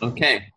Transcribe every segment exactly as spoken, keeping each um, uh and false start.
Okay.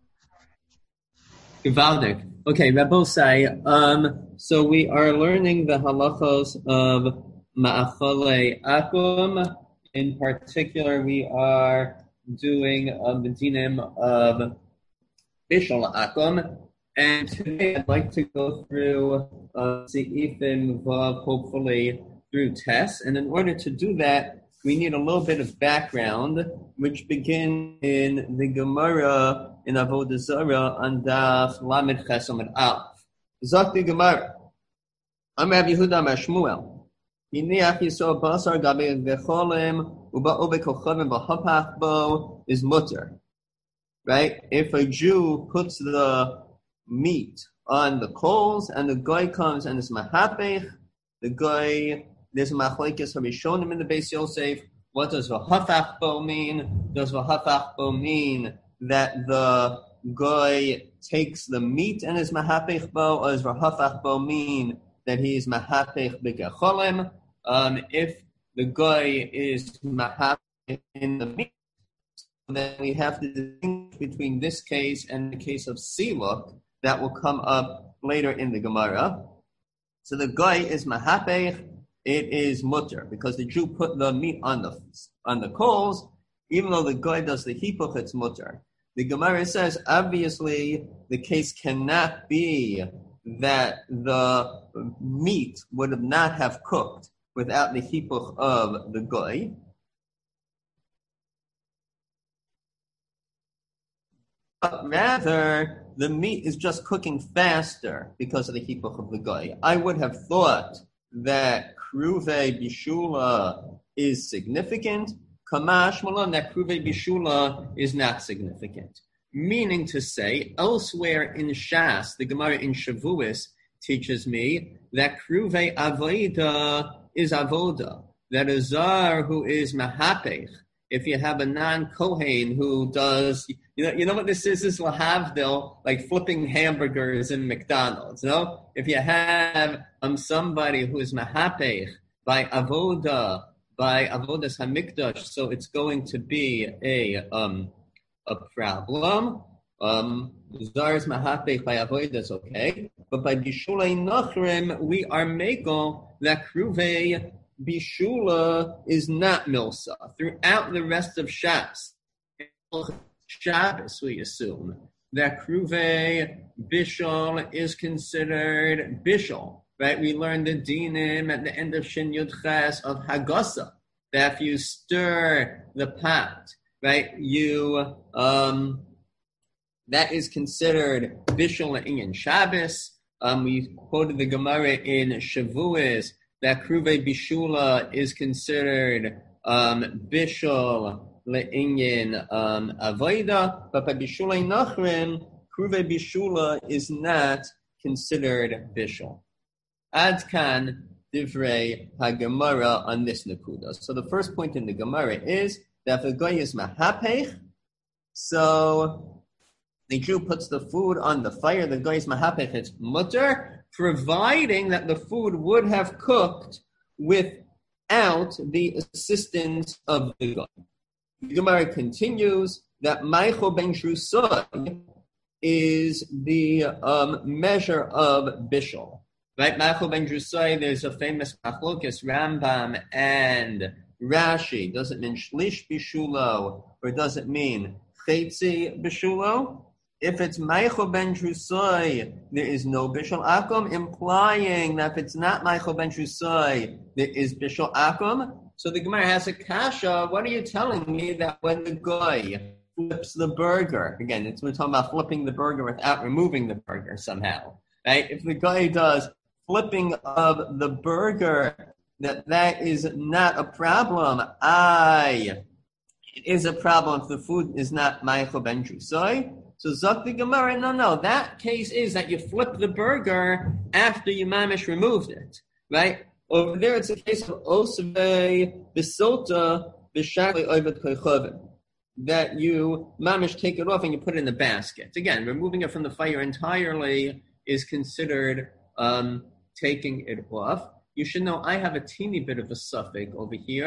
Gewaldig. Okay, Rabbosai. Um, so we are learning the halachos of Ma'achale Akum. In particular, we are doing um, the dinim of Bishul Akum. And today I'd like to go through uh, Seifim Vav, hopefully through tests. And in order to do that, we need a little bit of background, which begins in the Gemara in Avodah Zarah on Daf Lamed Ches Amud Aleph. Zok the Gemara. Amar Rabbi Yehuda Amar Shmuel. Hiniach Yisrael Basar Gabe V'Cholim Uba'u B'Kochavim B'Hapach Bo is mutter. Right? If a Jew puts the meat on the coals and the guy comes and it's mahapech, the guy, there's machlekes harishonim in the Beis Yosef. What does v'hafach bo mean? Does v'hafach bo mean that the guy takes the meat and is mahapech bo, or does v'hafach bo mean that he is mahapech b'gecholim? Um, if the guy is mahapech in the meat, then we have to distinguish between this case and the case of siluk that will come up later in the Gemara. So the guy is mahapech, it is mutter, because the Jew put the meat on the on the coals. Even though the guy does the hipuch, it's mutter. The Gemara says, obviously, the case cannot be that the meat would not have cooked without the hipuch of the guy. But rather, the meat is just cooking faster because of the hipuch of the guy. I would have thought that kruve bishula is significant. Kamash malan, that kruve bishula is not significant. Meaning to say, elsewhere in Shas, the Gemara in Shavuos teaches me that kruve avoda is avoda. That a zar who is mahapech, if you have a non-Kohen who does, you know, you know what this is? This is lahavdil, like flipping hamburgers in McDonald's. No, if you have um somebody who is mahapech by avoda, by avodas hamikdash, so it's going to be a um a problem. Um, zar is mahapech by avoda is okay, but by bishulei nachrim we are meko that kruve bishula is not milsa. Throughout the rest of Shas, Shabbos, we assume that kruve bishul is considered bishul, right? We learned the dinim at the end of Shin Yud Ches of Hagasa, that if you stir the pot, right, you um, that is considered bishul in Shabbos. Um, we quoted the Gemara in Shavuos that kruve bishula is considered um, bishul le'inyin um, avoda, but by bishulei nachrim, kruve bishula is not considered bishul. Ad kan divrei haGemara on this nakuda. So the first point in the Gemara is that if a guy is mahapech, so the Jew puts the food on the fire, the guy is mahapech, it's mutter, providing that the food would have cooked without the assistance of the guy. The Gemara continues that Maicho ben Drusai is the um, measure of bishul. Right, Maicho ben Drusai, there's a famous machlokes, Rambam and Rashi. Does it mean shlish bishulo or does it mean chetzi bishulo? If it's Maicho ben Drusai, there is no Bishul Akum, implying that if it's not Maicho ben Drusai, there is Bishul Akum. So the Gemara has a kasha. What are you telling me that when the guy flips the burger, again, it's, we're talking about flipping the burger without removing the burger somehow, right? If the guy does flipping of the burger, that that is not a problem. I, it is a problem if the food is not Maicho ben Drusai. So Zok the Gemara, no, no, that case is that you flip the burger after you mamish removed it, right? Over there it's a case of osvei b'sota b'shakli oivet koichovim, that you mamish take it off and you put it in the basket. Again, removing it from the fire entirely is considered um, taking it off. You should know I have a teeny bit of a suffix over here.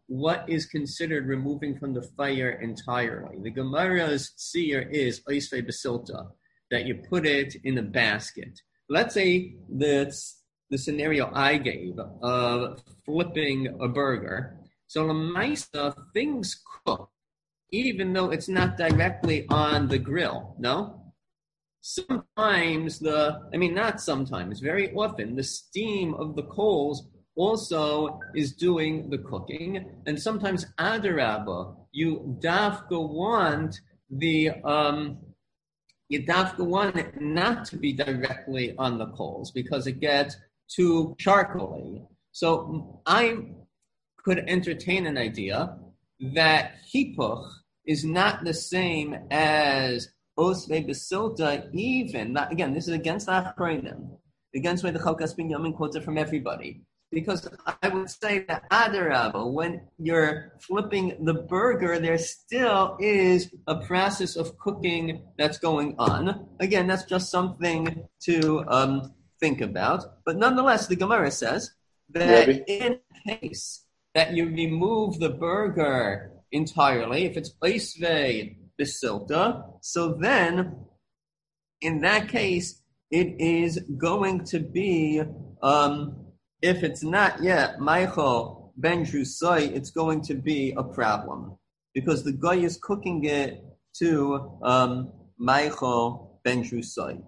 what is considered removing from the fire entirely. The Gemara's seer is oisvei basilta, that you put it in a basket. Let's say that's the scenario I gave of flipping a burger. So Lamaisa, things cook, even though it's not directly on the grill, no? Sometimes the, I mean, not sometimes, very often, the steam of the coals also is doing the cooking. And sometimes, adarabba, you dafka want the, um, you dafka want it not to be directly on the coals because it gets too charcoaly. So I could entertain an idea that hipuch is not the same as osvei basilta, even, not, again, this is against the Achronim, against where the Chalkas bin Yamin quotes it from everybody. Because I would say that adarabba, when you're flipping the burger, there still is a process of cooking that's going on. Again, that's just something to um, think about. But nonetheless, the Gemara says that Maybe. in case that you remove the burger entirely, if it's oisvei basilta, so then in that case, it is going to be, um, if it's not yet Michael ben Drusai, it's going to be a problem because the guy is cooking it to um, Michael ben Drusai.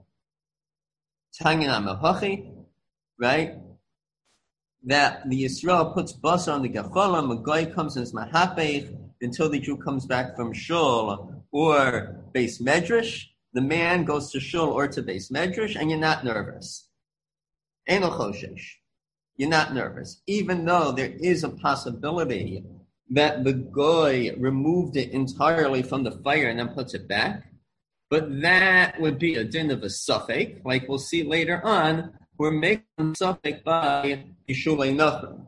Tanya Mahachi, right? That the Yisrael puts basar on the gacholam, a guy comes and is mahapech until the Jew comes back from shul or base medrash. The man goes to shul or to base medrash, and you're not nervous. Ein choshesh. You're not nervous, even though there is a possibility that the goy removed it entirely from the fire and then puts it back. But that would be a din of a suffix, like we'll see later on. We're making a suffix by Ishulei Nachum.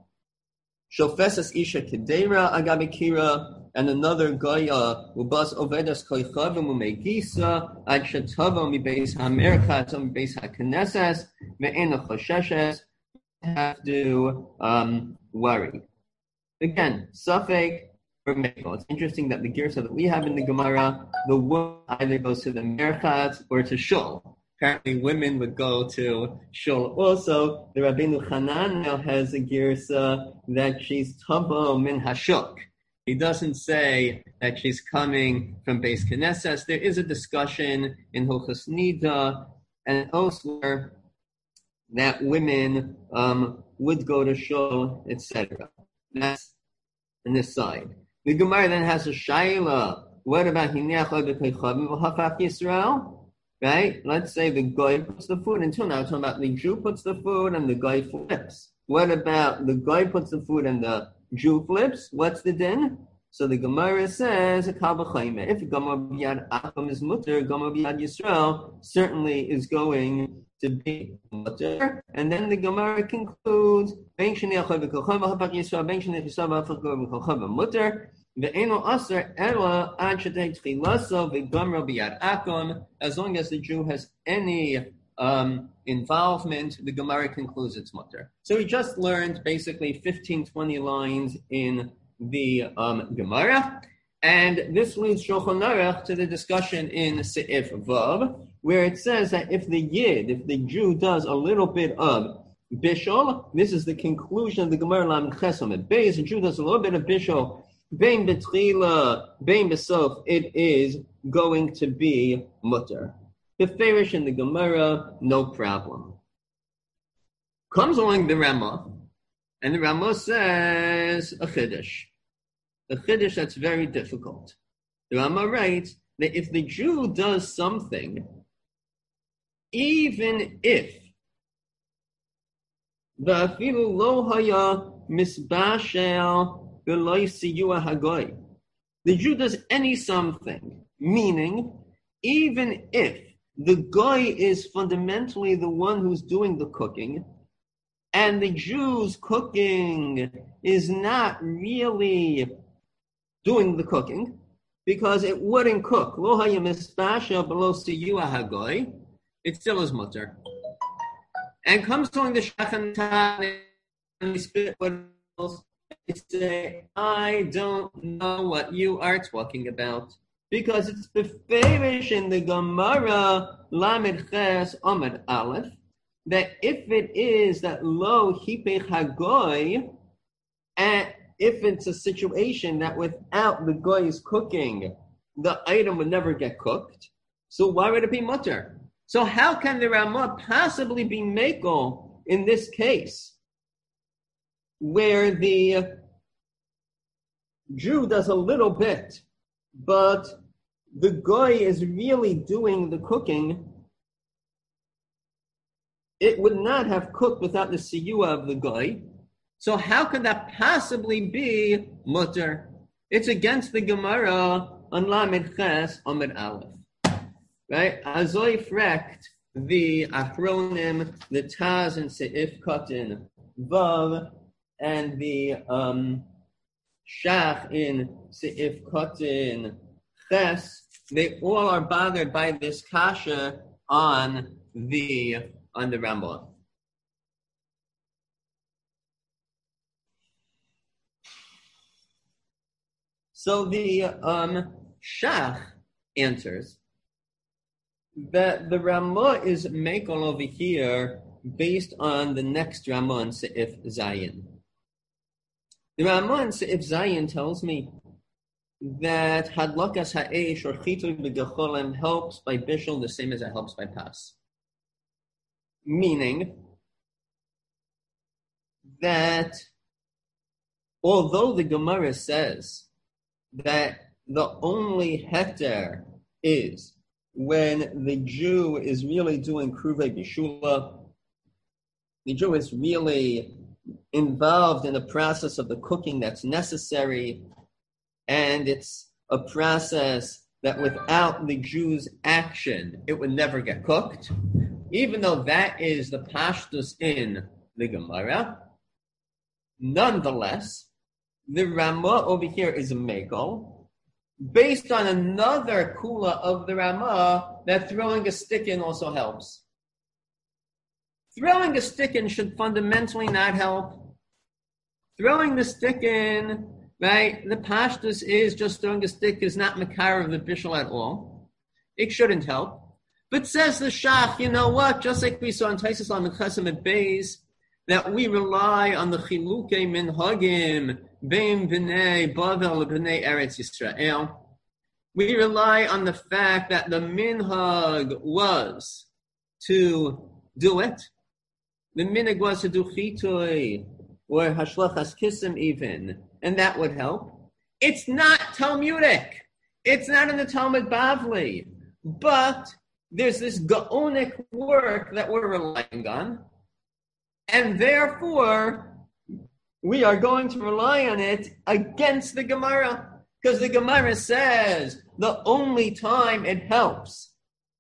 Shofesas Isha Kedera Agabikira, and another goya ubas ovedas koichavim umegisa ad shetavo mibeis hamerkat um mibeis hakenesas ve'ena chosheshes. Have to um, worry. Again, suffix or meko. It's interesting that the girsa that we have in the Gemara, the woman either goes to the merchat or to shul. Apparently, women would go to shul also. The Rabbeinu Hananel has a girsa that she's tavo min hashuk. He doesn't say that she's coming from Beis Knesset. There is a discussion in Hilchos Nida and elsewhere that women um, would go to shul, et cetera. That's an aside. The Gemara then has a shaila. What about hineach odekaychavim v'hafach Yisrael? Right? Let's say the guy puts the food. Until now, we're talking about the Jew puts the food and the guy flips. What about the guy puts the food and the Jew flips? What's the din? So the Gemara says, if Gamar b'yad Akum is mutter, Gamar b'yad Yisrael certainly is going to be mutter. And then the Gemara concludes, Ben shenei achav v'kolchav v'hapach Yisrael, Ben shenei chisav v'hapach v'kolchav mutter, ve'eno aser ela ad shetei tchilaso v'gamar b'yad Akum. As long as the Jew has any um, involvement, the Gemara concludes it's mutter. So we just learned basically fifteen, twenty lines in the um, Gemara, and this leads Shulchan Aruch to the discussion in Seif Vav, where it says that if the Yid, if the Jew does a little bit of bishul, this is the conclusion of the Gemara Lam Chesom at Beis, the Jew does a little bit of bishul, bein betchila, bein besof, it is going to be mutter. The Farish in the Gemara, no problem. Comes along the Ramah, and the Ramah says a chiddush. A chiddush that's very difficult. The Ramah writes that if the Jew does something, even if the afilu lo haya misbashel v'lo siyua hagoy, the Jew does any something, meaning even if the guy is fundamentally the one who's doing the cooking, and the Jew's cooking is not really doing the cooking, because it wouldn't cook. Lo haya mispasha below siyua hagoy, it still is mutter. And comes along the shachan and they spit what else, They say, I don't know what you are talking about. Because it's beferish in the Gemara Lamed Ches Amud Aleph that if it is that lo hipech hagoy, and if it's a situation that without the goy's cooking, the item would never get cooked, so why would it be mutter? So how can the Ramah possibly be mekel in this case, where the Jew does a little bit, but the goy is really doing the cooking? It would not have cooked without the siyua of the goy. So how could that possibly be mutter? It's against the Gemara on Lamed Ches Amud Aleph. Right? Azoi frekt the Achronim, the Taz and Seif Kotin Vav, and the um, Shach in Seif Kotin Ches. They all are bothered by this kasha on the on the Rambam. So the um, Shach answers that the Ramah is mekel over here based on the next Ramah in Seif Zayin. The Ramah in Seif Zayin tells me that hadlakas ha'esh or chitul b'gecholim helps by bishul the same as it helps by pas. Meaning that although the Gemara says that the only heter is when the Jew is really doing kruvei bishula, the Jew is really involved in the process of the cooking that's necessary, and it's a process that without the Jew's action, it would never get cooked. Even though that is the pashtus in the Gemara, nonetheless, the Ramah over here is a mekel, based on another kula of the Ramah that throwing a stick in also helps. Throwing a stick in should fundamentally not help. Throwing the stick in, right, the pashtus is just throwing a stick is not makar of the bishul at all. It shouldn't help. But says the Shach, you know what, just like we saw in Taisus Lamed Chesem at Beis, that we rely on the chiluke minhagim, bein b'nei Bavel b'nei Eretz Yisrael. We rely on the fact that the minhag was to do it. The minhag was to do chitui, or hashlachas kisim even, and that would help. It's not Talmudic. It's not in the Talmud Bavli. But there's this gaonic work that we're relying on, and therefore we are going to rely on it against the Gemara, because the Gemara says the only time it helps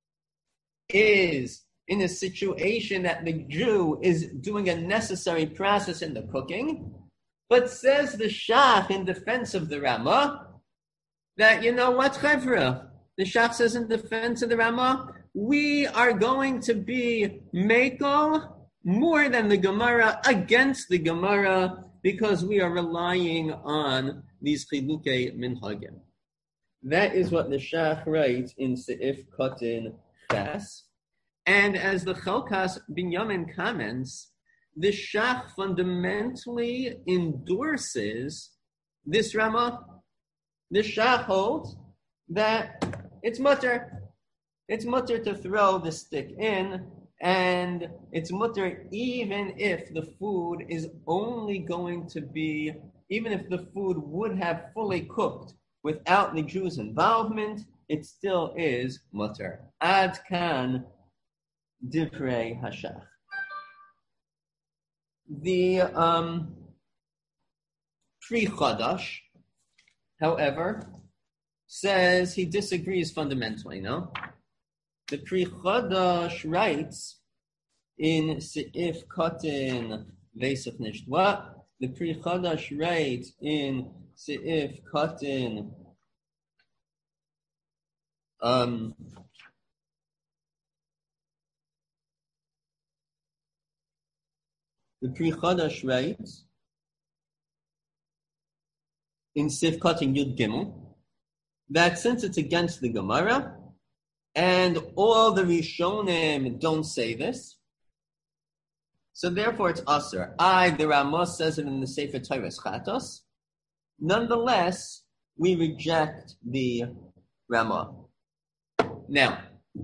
is in a situation that the Jew is doing a necessary process in the cooking. But says the Shach in defense of the Ramah that, you know what, Chevra, the Shach says in defense of the Ramah, we are going to be mekel more than the Gemara against the Gemara because we are relying on these chiluke minhagim. That is what the Shach writes in Seif Kotin Ches. And as the Chelkas Binyamin comments, the Shach fundamentally endorses this Ramah. The Shach holds that it's mutter. It's mutter to throw the stick in, and it's mutter even if the food is only going to be, even if the food would have fully cooked without the Jew's involvement, it still is mutter. Ad kan divrei hashach. The um, Pri Chadash, however, says he disagrees fundamentally, no? The Pri Chadash writes in Seif Kotin Vesach Nishtwa. The Pri Chadash writes in Seif Kotin um, the Pri Chadash writes in Sivkot and Yud Gimel, that since it's against the Gemara, and all the Rishonim don't say this, so therefore it's Aser. I, the Ramah, says it in the Sefer Torah Chatos. Nonetheless, we reject the Ramah. Now,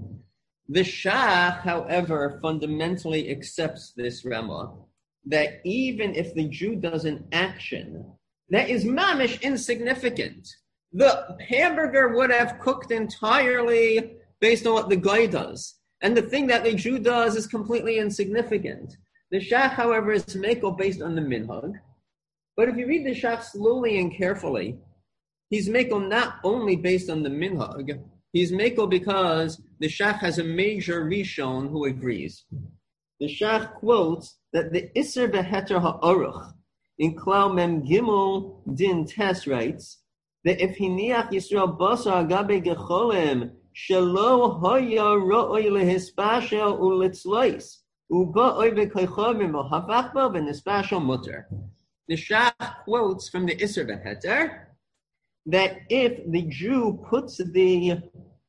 the Shach, however, fundamentally accepts this Ramah, that even if the Jew does an action that is mamish insignificant, the hamburger would have cooked entirely based on what the guy does, and the thing that the Jew does is completely insignificant. The Shach, however, is meko based on the minhag, but if you read the Shach slowly and carefully, he's meko not only based on the minhag, he's meko because the Shach has a major Rishon who agrees. The Shach quotes that the Isser Beheter Ha'aruch in Klal Mem Gimel Din Tes writes that if Hiniach Yisrael Basar Agabe Gecholim Shelo Haya Ra'oi Lehispashel Ulitzlois Uba'oi Bekoichovim Hafachba V'Nispashel Mutter. The Shach quotes from the Isser Beheter that if the Jew puts the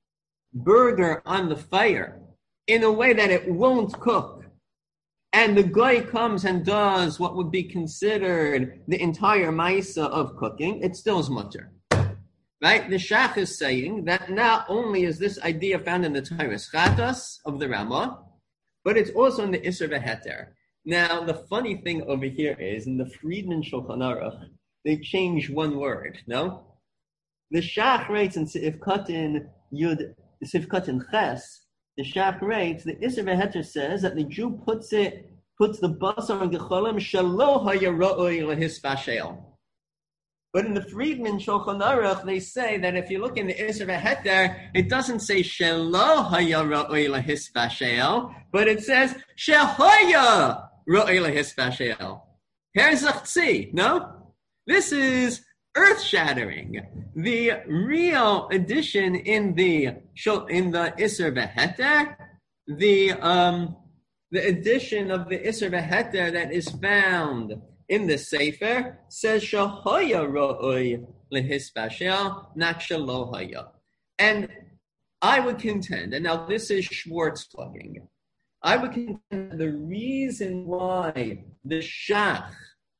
burger on the fire in a way that it won't cook, and the guy comes and does what would be considered the entire maisa of cooking, it still is mutter. Right? The Shach is saying that not only is this idea found in the Torah Chatos of the Ramah, but it's also in the Isser Beheter. Now, the funny thing over here is, in the Friedman Shulchan Aruch, they change one word, no? The Shach writes in Sif Katan Yud, Sif Katan Ches, the Shach writes, the Isser Beheter says that the Jew puts it, puts the basar on gecholim shelo hayaroi lehispashel. But in the Friedman Shulchan Aruch, they say that if you look in the Isser Beheter, it doesn't say shelo hayaroi lehispashel, but it says shehaya roi lehispashel. Here's a chzi, no? This is earth-shattering. The real addition in the in the Isser Beheter, the um, the addition of the Isser Beheter that is found in the Sefer says Shahoya Ro'oi Lehispashel, not Shalohaya. And I would contend, and now this is Schwartz talking, I would contend the reason why the Shach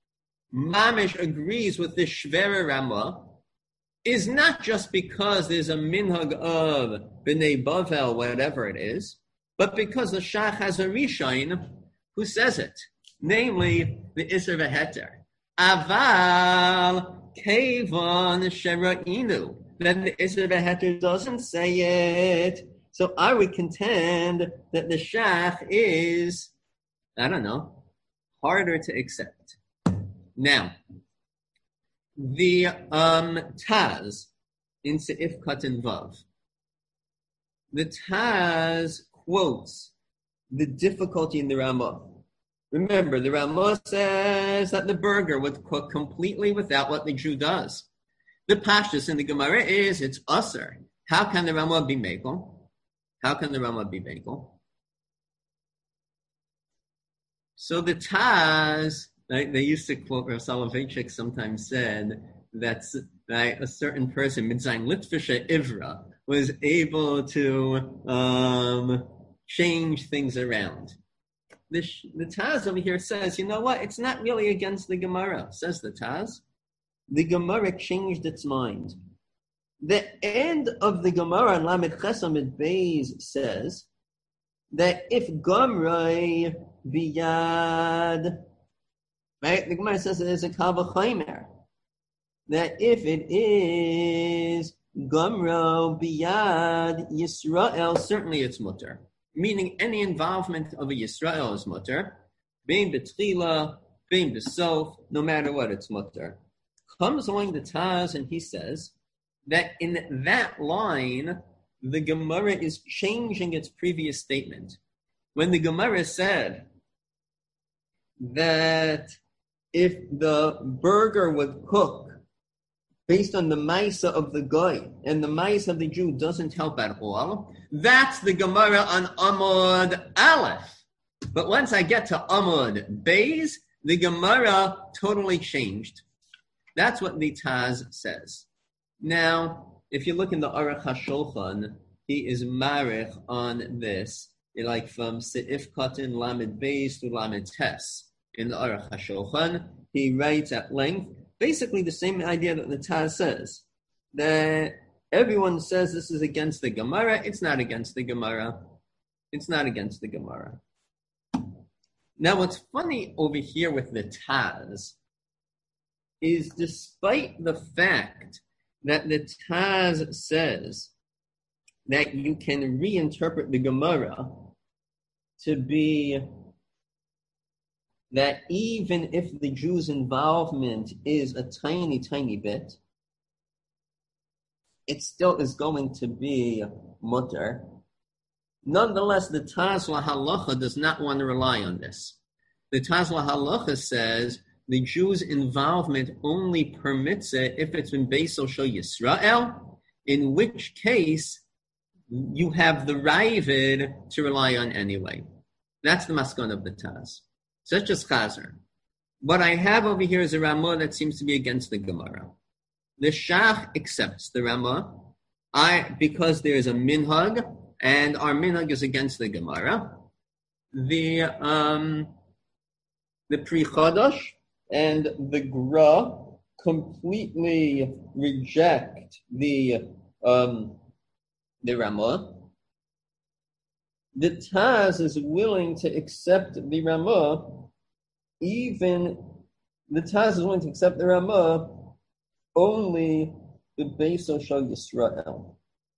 Mamish agrees with the Shvera Ramah is not just because there's a minhag of B'nai Bavel, whatever it is, but because the Shach has a Rishon who says it, namely the Isser Beheter. Aval Kevon Shera'inu. Then the Isser Beheter doesn't say it. So I would contend that the Shach is, I don't know, harder to accept. Now, the um, Taz in Seif Katan Vav, the Taz quotes the difficulty in the Ramah. Remember, the Ramah says that the burger would cook completely without what the Jew does. The Pashtus in the Gemara is it's Aser. How can the Ramah be Mekel? How can the Ramah be Mekel? So the Taz, right, they used to quote Rav Soloveitchik sometimes said that right, a certain person, Midzayin Litvisha Ivra, was able to um, change things around. The, the Taz over here says, you know what, it's not really against the Gemara, says the Taz. The Gemara changed its mind. The end of the Gemara in Lamed Chesamid Beis says that if Gomrei biyad, right? The Gemara says there's a kavachaymer that if it is Gomro biyad Yisrael, certainly it's mutter. Meaning any involvement of a Yisrael is mutter. Bein betchila, bein besof, no matter what, it's mutter. Comes along the Taz and he says that in that line, the Gemara is changing its previous statement. When the Gemara said that if the burger would cook based on the maisa of the guy, and the maisa of the Jew doesn't help at all, that's the Gemara on Amud Aleph. But once I get to Amud Beis, the Gemara totally changed. That's what the Taz says. Now, if you look in the Aruch HaShulchan, he is marich on this, like from Seif Katan Lamed Beis to Lamed Tes. In the Aruch HaShulchan, he writes at length, basically the same idea that the Taz says, that everyone says this is against the Gemara. It's not against the Gemara. It's not against the Gemara. Now, what's funny over here with the Taz is, despite the fact that the Taz says that you can reinterpret the Gemara to be that even if the Jews' involvement is a tiny, tiny bit, it still is going to be mutter. Nonetheless, the Taz LaHalacha does not want to rely on this. The Taz LaHalacha says the Jews' involvement only permits it if it's in Beis Shel Yisrael, in which case you have the Ravid to rely on anyway. That's the maskan of the Taz. So that's just Chazer. What I have over here is a Ramah that seems to be against the Gemara. The Shach accepts the Ramah I, because there is a minhag, and our minhag is against the Gemara. The um, the Pri Chadash and the Gra completely reject the um, the Ramah. The Taz is willing to accept the Ramah, even the Taz is willing to accept the Ramah only the Beis Shel Yisrael.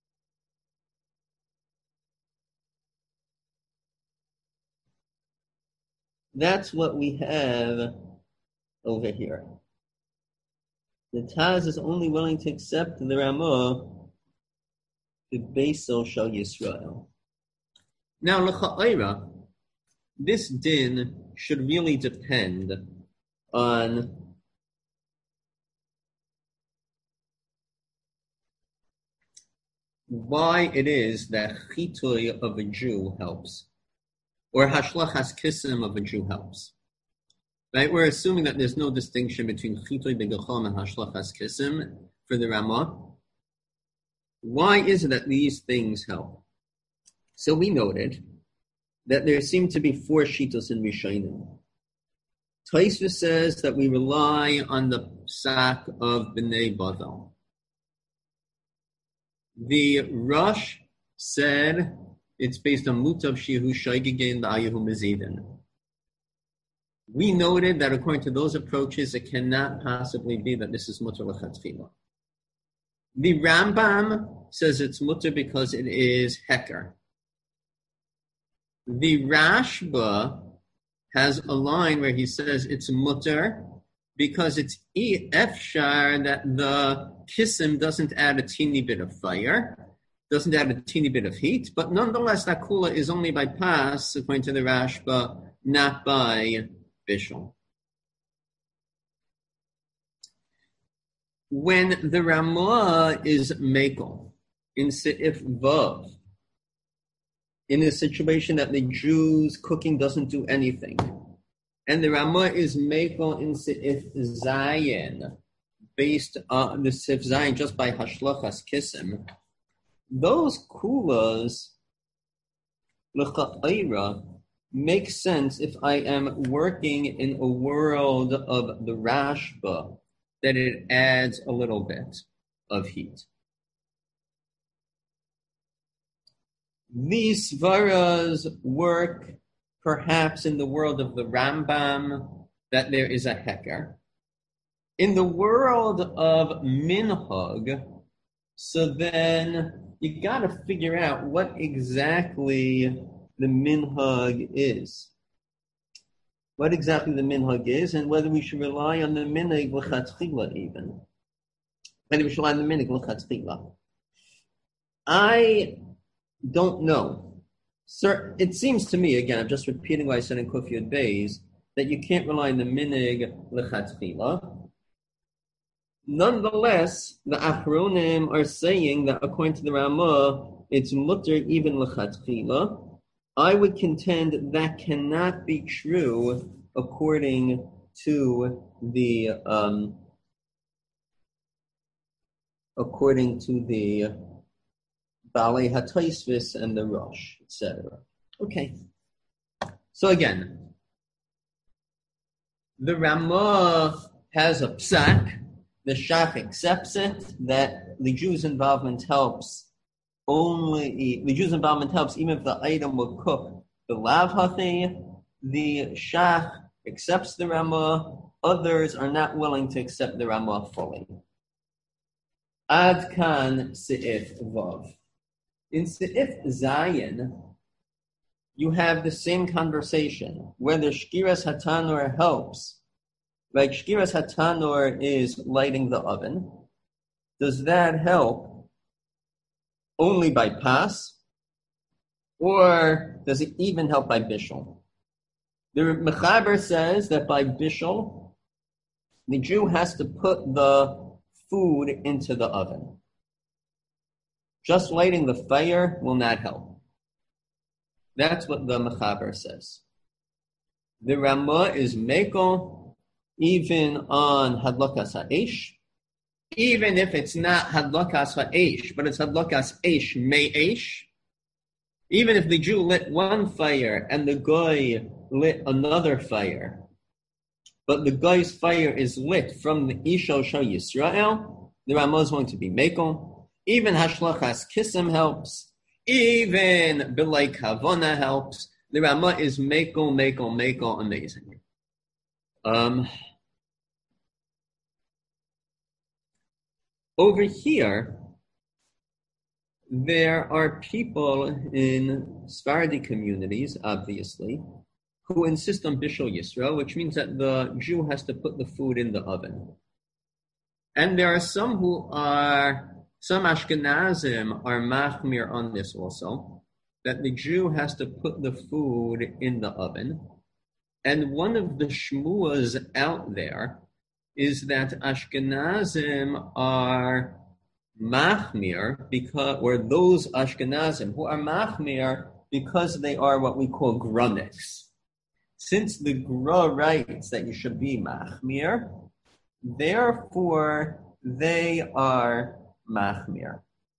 That's what we have over here. The Taz is only willing to accept the Ramah the Beis Shel Yisrael. Now, l'cha'ira, this din should really depend on why it is that chitui of a Jew helps, or hashlachas kisim of a Jew helps. Right? We're assuming that there's no distinction between chitui begachom and hashlachas kisim for the Ramah. Why is it that these things help? So we noted that there seem to be four shitos in Rishonim. Tosfos says that we rely on the psak of Bnei Bavel. The Rosh said it's based on Mutav Shehu Shaygegen La'ayahu Mezidin. We noted that according to those approaches, it cannot possibly be that this is Mutar L'Chatchila. The Rambam says it's Mutar because it is Heker. The Rashba has a line where he says it's Mutar because it's efshar that the kisim doesn't add a teeny bit of fire, doesn't add a teeny bit of heat, but nonetheless that kula is only by pas, according to the Rashba, not by bishul. When the Ramah is mekel in Seif Vav, in a situation that the Jews' cooking doesn't do anything, and the Ramah is mekel in Seif Zayin, based on the Seif Zayin just by Hashlachas Kisim, those kulas, l'cha'ira, make sense if I am working in a world of the Rashba, that it adds a little bit of heat. These svaras work perhaps in the world of the Rambam, that there is a heker. In the world of minhag, so then you got to figure out what exactly the minhag is. What exactly the minhag is, and whether we should rely on the minhag l'chatchila even. Whether we should rely on the minhag l'chatchila. I don't know. Sir, it seems to me, again, I'm just repeating what I said in Kuf Yud Beis, that you can't rely on the minhag l'chatchila. Nonetheless, the Achronim are saying that according to the Ramah, it's mutter even l'chatchila. I would contend that cannot be true according to the um, according to the Balei HaTosfos and the Rosh, et cetera. Okay. So again, the Ramah has a psak. The Shach accepts it, that the Jew's involvement helps only, the Jew's involvement helps even if the item will cook the lav hachi. The Shach accepts the Ramah. Others are not willing to accept the Ramah fully. Ad kan se'if vav. In se'if zayin, you have the same conversation, whether shkiras hatanur helps. Like shkiras hatanur is lighting the oven. Does that help only by pas? Or does it even help by bishul? The Mechaber says that by bishul, the Jew has to put the food into the oven. Just lighting the fire will not help. That's what the Mechaber says. The Ramah is mekel even on hadlakas ha'esh, even if it's not hadlakas ha'esh, but it's hadlakas esh me'esh. Even if the Jew lit one fire and the goy lit another fire, but the guy's fire is lit from the Isho Shal Yisrael, the Ramah is going to be mekel. Even hashlochas kisim helps. Even Bilay Kavona helps. The Ramah is mekel, mekel, mekel, amazing. Um, over here, there are people in Sephardi communities, obviously, who insist on Bishul Yisrael, which means that the Jew has to put the food in the oven. And there are some who are, some Ashkenazim are machmir on this also, that the Jew has to put the food in the oven. And one of the shmuas out there is that Ashkenazim are machmir because, or those Ashkenazim who are machmir because they are what we call gruniks. Since the Gra writes that you should be machmir, therefore they are machmir.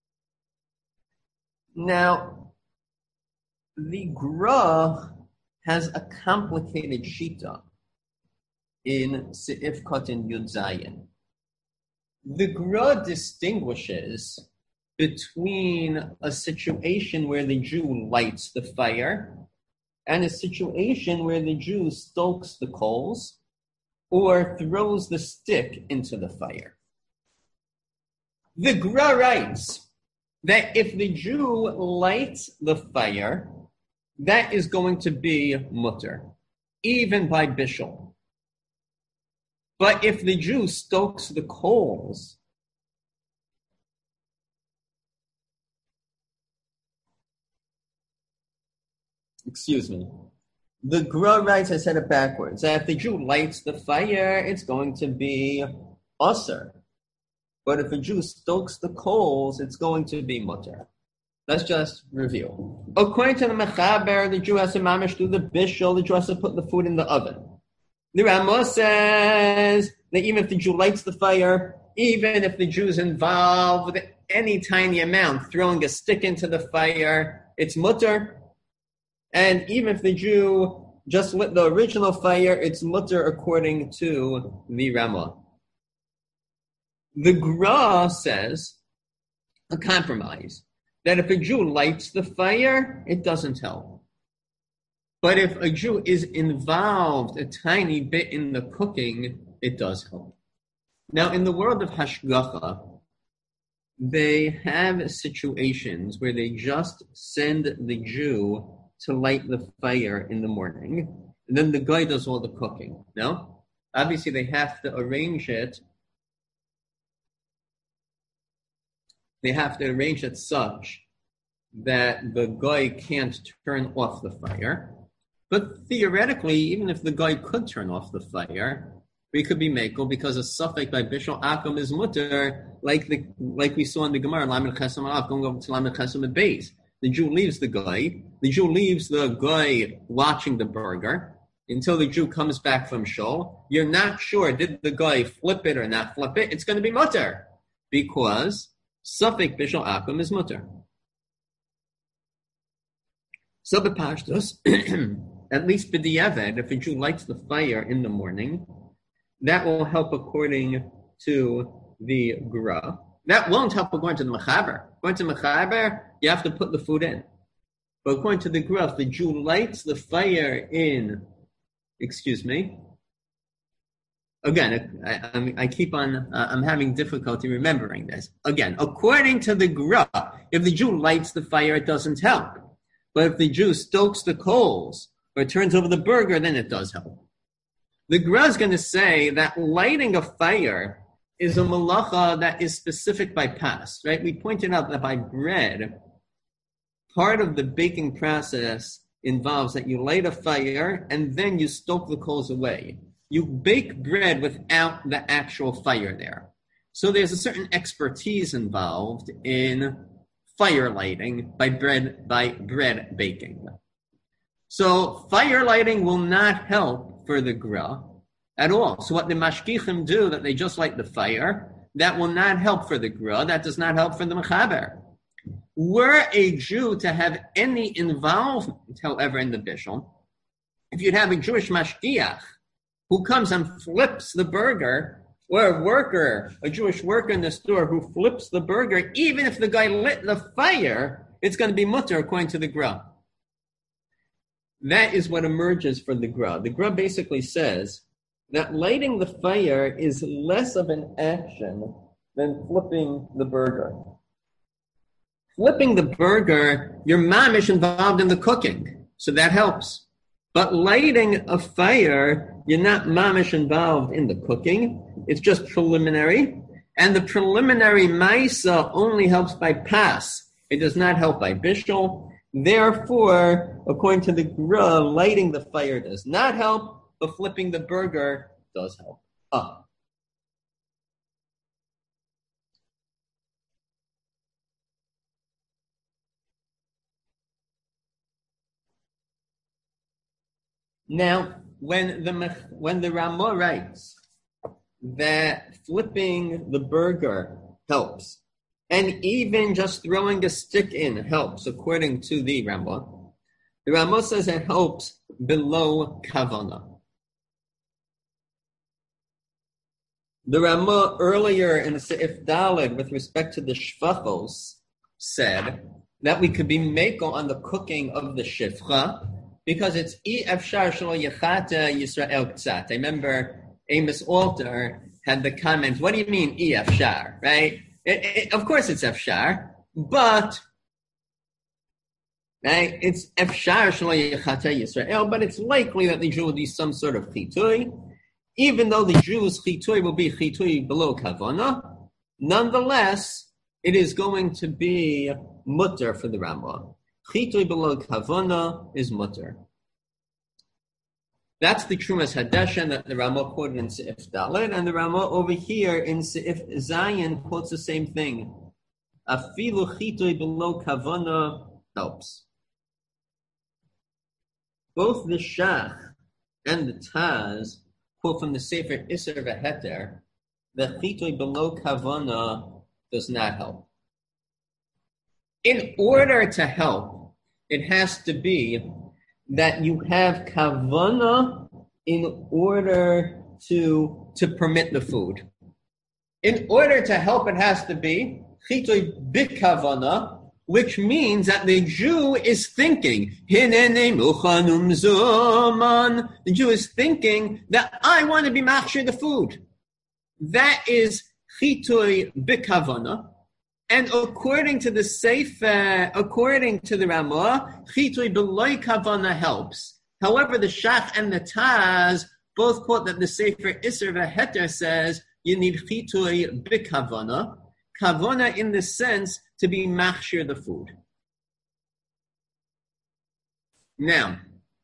Now, the Gra has a complicated shita in Se'if Kotin Yud Zayin. The Gra distinguishes between a situation where the Jew lights the fire and a situation where the Jew stokes the coals or throws the stick into the fire. The Gra writes that if the Jew lights the fire, that is going to be mutter, even by bishul. But if the Jew stokes the coals, excuse me, the Gra writes, I said it backwards, that if the Jew lights the fire, it's going to be usher. But if a Jew stokes the coals, it's going to be mutter. Let's just review. According to the Mechaber, the Jew has to mamish do the bishul, the Jew has to put the food in the oven. The Ramah says that even if the Jew lights the fire, even if the Jew's involved with any tiny amount, throwing a stick into the fire, it's mutter. And even if the Jew just lit the original fire, it's mutter according to the Ramah. The Gra says a compromise, that if a Jew lights the fire, it doesn't help. But if a Jew is involved a tiny bit in the cooking, it does help. Now, in the world of Hashgacha, they have situations where they just send the Jew to light the fire in the morning, and then the guy does all the cooking. No? Obviously, they have to arrange it. They have to arrange it such that the guy can't turn off the fire. But theoretically, even if the guy could turn off the fire, we could be mekel because a suffix by bishul akum is mutter, like the like we saw in the Gemara, lamed chesam alaf, going over to lamed chesam at base. The Jew leaves the guy. The Jew leaves the guy watching the burger until the Jew comes back from shul. You're not sure, did the guy flip it or not flip it? It's going to be mutter. because Safek Bishal Akum is mutter. So the Pashtus, at least b'diavad, if a Jew lights the fire in the morning, that will help according to the Gra. That won't help according to the Mechaber. According to Mechaber, you have to put the food in. But according to the Gra, if the Jew lights the fire in, excuse me, again, I, I, I keep on, uh, I'm having difficulty remembering this. Again, according to the Gra, if the Jew lights the fire, it doesn't help. But if the Jew stokes the coals or turns over the burger, then it does help. The Gra is going to say that lighting a fire is a malacha that is specific by pas, right? We pointed out that by bread, part of the baking process involves that you light a fire and then you stoke the coals away. You bake bread without the actual fire there. So there's a certain expertise involved in fire lighting by bread by bread baking. So fire lighting will not help for the Gra at all. So what the mashgichim do, that they just light the fire, that will not help for the Gra. That does not help for the Mechaber. Were a Jew to have any involvement, however, in the bishul, if you'd have a Jewish mashgiach who comes and flips the burger, or a worker, a Jewish worker in the store who flips the burger, even if the guy lit the fire, it's going to be mutter according to the Gra. That is what emerges for the Gra. The Gra basically says that lighting the fire is less of an action than flipping the burger. Flipping the burger, you're mamish involved in the cooking, so that helps. But lighting a fire, you're not mamish involved in the cooking. It's just preliminary. And the preliminary maisa only helps by pas. It does not help by bishul. Therefore, according to the Gra, lighting the fire does not help, but flipping the burger does help. Ah. Now, when the when the Ramah writes that flipping the burger helps, and even just throwing a stick in helps, according to the Ramah, the Ramah says it helps below kavana. The Ramah earlier in the Seif Daled, with respect to the shvachos, said that we could be meko on the cooking of the shifcha, because it's I efshar shelo yechata Yisrael k'tzat. I remember Amos Alter had the comment, what do you mean I efshar, right? It, it, of course it's efshar, but right, it's efshar shelo yechata Yisrael, but it's likely that the Jew will do some sort of chitui. Even though the Jew's chitui will be chitui below kavana, nonetheless, it is going to be mutter for the Ramah. Chitui below kavana is mutter. That's the Trumas Hadeshen that the Ramah quoted in Seif Dalet, and the Ramah over here in Seif Zayin quotes the same thing. Afilu chitui below kavana helps. Both the Shach and the Taz quote from the Sefer Isser V'Heter that chitui below kavana does not help. In order to help, it has to be that you have kavana in order to, to permit the food. In order to help, it has to be chitui b'kavana, which means that the Jew is thinking, Hinene muchanum zuman. The Jew is thinking that I want to be machshir the food. That is chitui b'kavana. And according to the Sefer, according to the Ramah, chitui b'loy kavana helps. However, the Shach and the Taz both quote that the Sefer Isser V'Heter says you need chitui b'kavana. Kavana in the sense to be machshir the food. Now,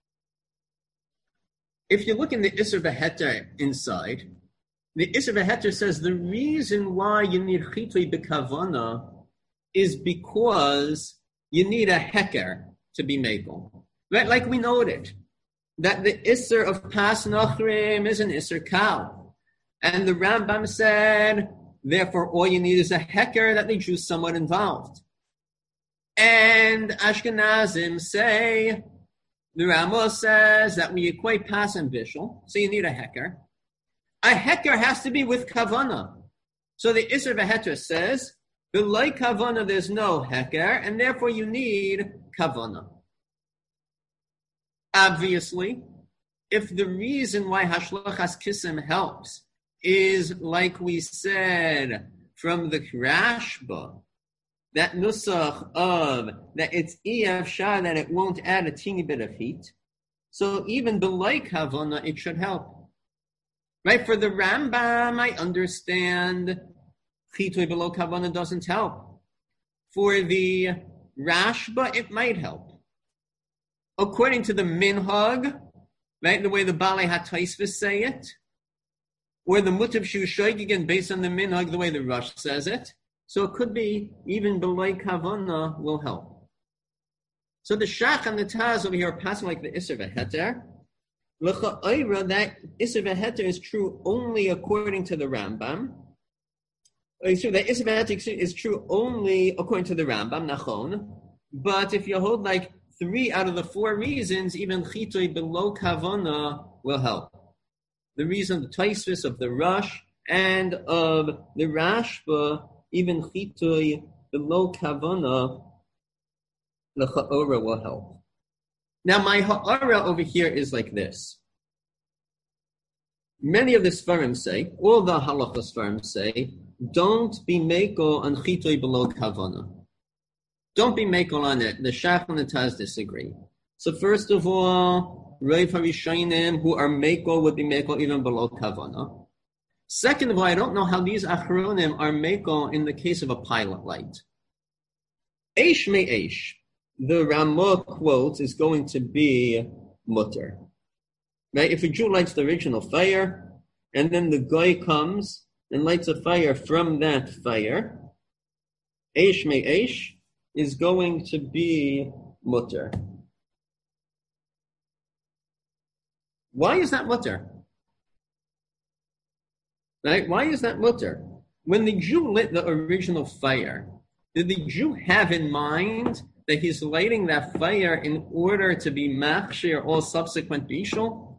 if you look in the Isser V'Heter inside, the Isser V'Heter says the reason why you need chitui b'kavana is because you need a heker to be mekel. Right? Like we noted, that the Isser of Pas Nachrim is an Isser Kal. And the Rambam said Therefore, all you need is a heker that the Jew's somewhat involved. And Ashkenazim say, the Rama says that we equate pas and bishul, so you need a heker. A heker has to be with kavana. So the Isser V'Heter says, below kavana there's no heker, and therefore you need kavana. Obviously, if the reason why Hashlochas Kisim helps is, like we said, from the Rashba, that nusach of, that it's ef shah, that it won't add a teeny bit of heat, so even below kavana, it should help. Right? For the Rambam, I understand chitui below kavana doesn't help. For the Rashba, it might help. According to the minhag, right, the way the Balei HaTaisvis say it, or the Mutav Shushoig, again, based on the minhag, the way the Rush says it, so it could be even below kavana will help. So the Shach and the Taz over here are passing like the Isser V'Heter. L'cha'oira, that Isser V'Heter is true only according to the Rambam. It's true that Isser V'Heter is true only according to the Rambam, Nachon. But if you hold like three out of the four reasons, even chitoi below kavana will help. The reason, the Taisvis of the Rush and of the Rashba, even chitoi below kavana, the ha'ora will help. Now, my ha'ora over here is like this. Many of the Sfarim say, all the halacha Sfarim say, don't be mekel on chitoi below kavana. Don't be mekel on it. The Shach and the Taz disagree. So first of all, Rav HaRishonim who are mekel would be mekel even below kavana. Second of all, I don't know how these achronim are mekel in the case of a pilot light. Eish me eish. The Ramah quote is going to be mutter. Right? If a Jew lights the original fire, and then the guy comes and lights a fire from that fire, eish me eish is going to be mutter. Why is that mutter? Right? Why is that mutter? When the Jew lit the original fire, did the Jew have in mind that he's lighting that fire in order to be machshir all subsequent bishul?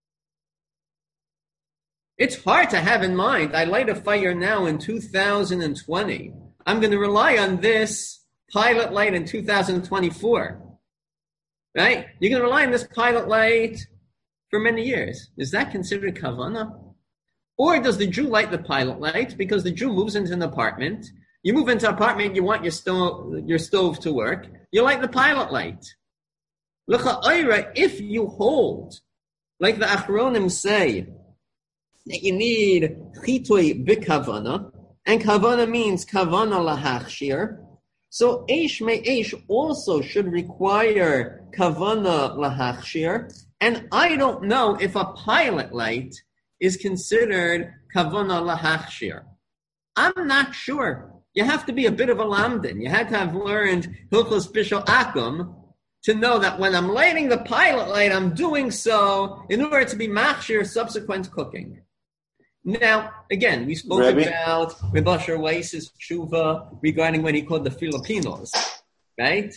It's hard to have in mind, I light a fire now in two thousand twenty. I'm going to rely on this pilot light in two thousand twenty-four. Right? You're going to rely on this pilot light for many years. Is that considered kavana? Or does the Jew light the pilot light because the Jew moves into an apartment? You move into an apartment, you want your stove, your stove to work, you light the pilot light. L'cha'oira, if you hold, like the Achronim say, that you need chitui b'kavana, and kavana means kavana lahachshir, so eish me eish also should require kavana lahachshir, and I don't know if a pilot light is considered kavana lahachshir. I'm not sure. You have to be a bit of a lamdin. You had to have learned Hilchos Bishul Akum to know that when I'm lighting the pilot light, I'm doing so in order to be machshir subsequent cooking. Now, again, we spoke Rebbe. about Reb Asher Weiss's tshuva regarding when he called the Filipinos, right?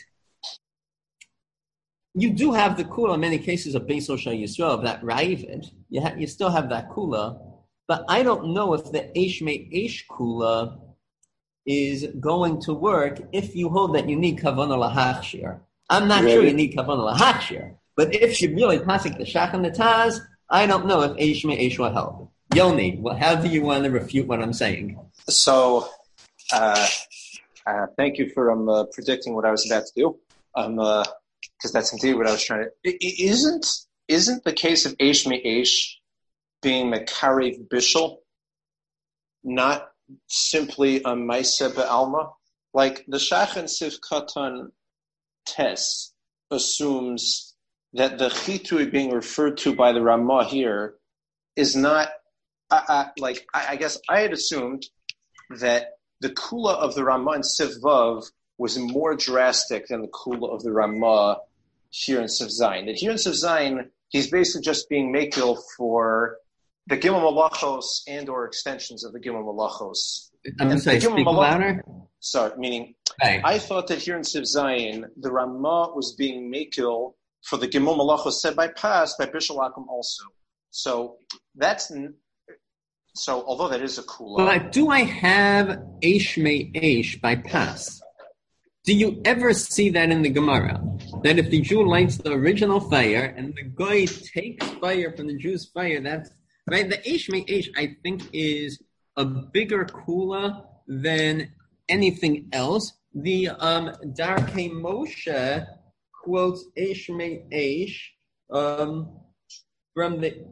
You do have the kula in many cases of Beis Hosha Yisrael, of that Ravid. You, ha- you still have that kula, but I don't know if the Eish Me Eish kula is going to work if you hold that you need kavanah lahachshir. I'm not really? sure you need kavanah lahachshir, but if you really pasik the Shach and the Taz, I don't know if Eish Me Eish will help. Yoni, well, how do you want to refute what I'm saying? So, uh, uh, thank you for um, uh, predicting what I was about to do, um, uh, because that's indeed what I was trying to. It, it isn't isn't the case of Eish Me Eish being Mekarev Bishul not simply a Maaseh Be'alma? Like the Shach and Sif Katan Tes assumes that the chitui being referred to by the Ramah here is not. I, I, like I, I guess I had assumed that the kula of the Ramah in Siv Vav was more drastic than the kula of the Ramah here in Siv Zayin. That here in Siv Zayin, he's basically just being makil for the Gimel Malachos and or extensions of the Gimel Malachos I'm and sorry, the speak Malach, louder. Sorry, meaning Right. I thought that here in Siv Zayin, the Ramah was being makil for the Gimel Malachos said by Pas by Bishul Akum also. So that's so. Although that is a kula, but do I have Eish Me Eish by Pas? Do you ever see that in the Gemara? That if the Jew lights the original fire and the guy takes fire from the Jew's fire, that's right. The Eish Me Eish, I think, is a bigger kula than anything else. The um, Darkei Moshe quotes Eish Me Eish um, from the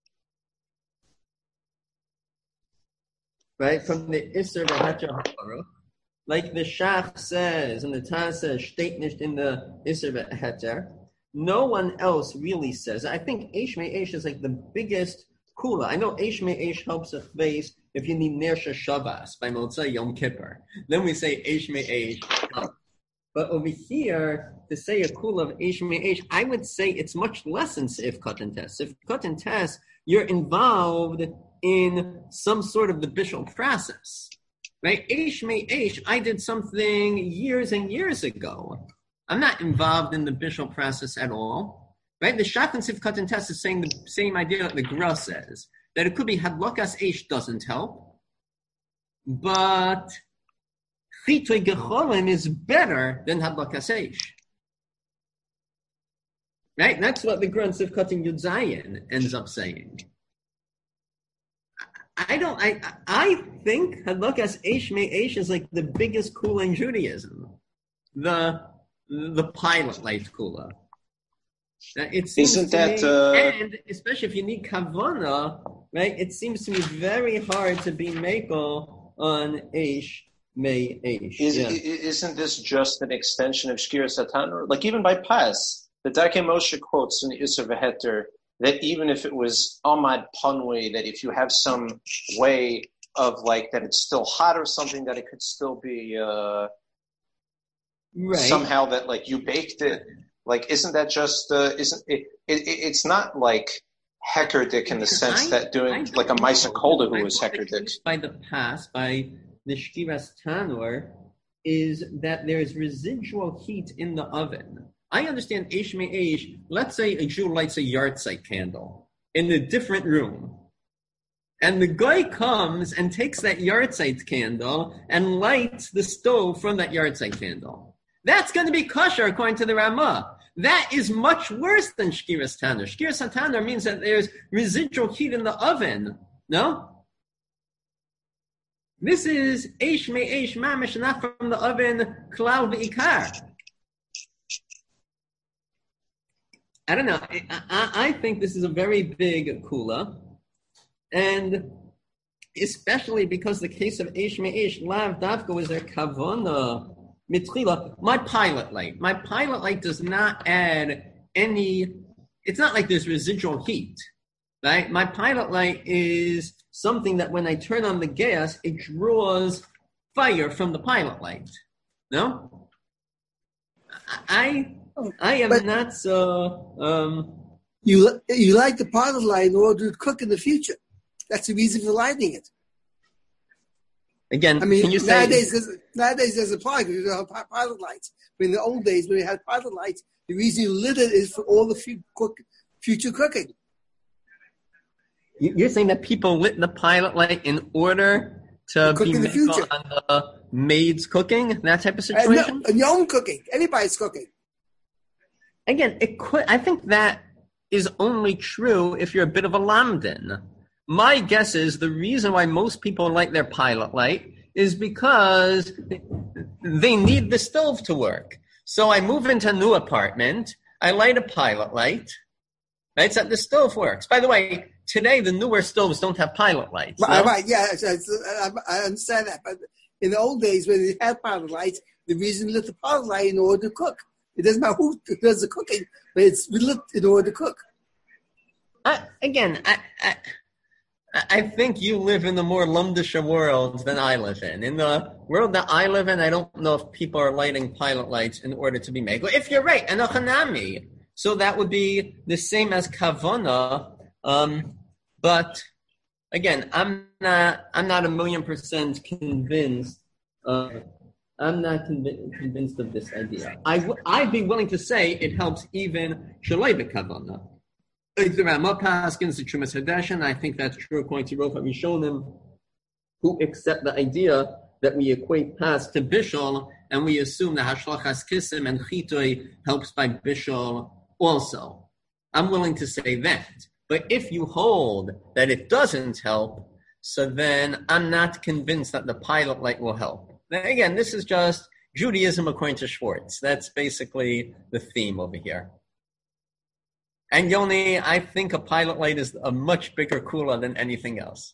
right from the Isser V'Hacha Hara. Like the Shach says, and the Taz says, steht nicht in the Isser V'Heter. No one else really says. I think Eish Me Eish is like the biggest kula. I know Eish Me Eish helps a face if you need Nersha Shabbos by Motzei Yom Kippur. Then we say Eish Me Eish. But over here, to say a kula of Eish Me Eish, I would say it's much less than Sif Katan Test. If Katan Test, you're involved in some sort of the bishul process. Right? Eish Me Eish, I did something years and years ago. I'm not involved in the bishul process at all. Right? The Shach and Sifkat and Test is saying the same idea that the Gra says, that it could be Hadlakas Eish doesn't help, but Chitui Gecholim is better than Hadlakas Eish. Right? That's what the Gra and Sifkat and Yud Zayin ends up saying. I don't. I I think Hadlakas Eish Me Eish is like the biggest kula in Judaism, the the pilot light kula. It seems Isn't to that me, uh... and especially if you need kavana, right? It seems to me very hard to be mekel on Eish Me Eish. Is, yeah. Isn't this just an extension of Shkir Satan? Like even by Pas, the Darkei Moshe quotes in the Isser V'Heter that even if it was Ahmad Panwe, that if you have some way of like that it's still hot or something, that it could still be uh, right. somehow that like you baked it. Like, isn't that just, uh, isn't it, it, it, it's not like Heckerdick in the sense I, that doing like a Maisa Kolda who was Heckerdick. By the past, by the Shkiras Tanur, is that there's residual heat in the oven. I understand Eish Me Eish. Let's say a Jew lights a yahrzeit candle in a different room. And the guy comes and takes that yahrzeit candle and lights the stove from that yahrzeit candle. That's going to be kosher according to the Ramah. That is much worse than Shkiras Tanur. Shkiras Tanur means that there's residual heat in the oven. No? This is Eish Me Eish Mamish, not from the oven, Klal V'ikar. I don't know. I, I, I think this is a very big kula, and especially because the case of Eish Me Eish, Lav Davka is a kavana mitchila. My pilot light, my pilot light does not add any. It's not like there's residual heat, right? My pilot light is something that when I turn on the gas, it draws fire from the pilot light. No, I. I am but not so. Um, you you light the pilot light in order to cook in the future. That's the reason for lighting it. Again, I mean, can you nowadays, say, there's, nowadays there's a pilot, you have pilot lights. But in the old days, when we had pilot lights, the reason you lit it is for all the f- cook, future cooking. You're saying that people lit the pilot light in order to cook be in the future on the maid's cooking, that type of situation? And, no, and your own cooking. Anybody's cooking. Again, it could. I think that is only true if you're a bit of a lamdan. My guess is the reason why most people light their pilot light is because they need the stove to work. So I move into a new apartment, I light a pilot light, right? So the stove works. By the way, today the newer stoves don't have pilot lights. Right, no? right yeah, I, I understand that. But in the old days when they had pilot lights, the reason we lit the pilot light in order to cook. It doesn't matter who does the cooking, but it's lit in order to cook. I, again, I, I I think you live in the more lumdisha world than I live in. In the world that I live in, I don't know if people are lighting pilot lights in order to be made. Well, if you're right, anochanami, so that would be the same as kavana, um, but again, I'm not, I'm not a million percent convinced. Uh, I'm not conv- convinced of this idea. I w- I'd be willing to say it helps even Shalai B'Kavana. The Ramah Paskins, the Trumas Hadesh, and I think that's true according to Rofa Rishonim, who accept the idea that we equate pas to bishul, and we assume that hashlochas kisim and chitoi helps by bishul also. I'm willing to say that. But if you hold that it doesn't help, so then I'm not convinced that the pilot light will help. Now, again, this is just Judaism according to Schwartz. That's basically the theme over here. And Yoni, I think a pilot light is a much bigger kula than anything else.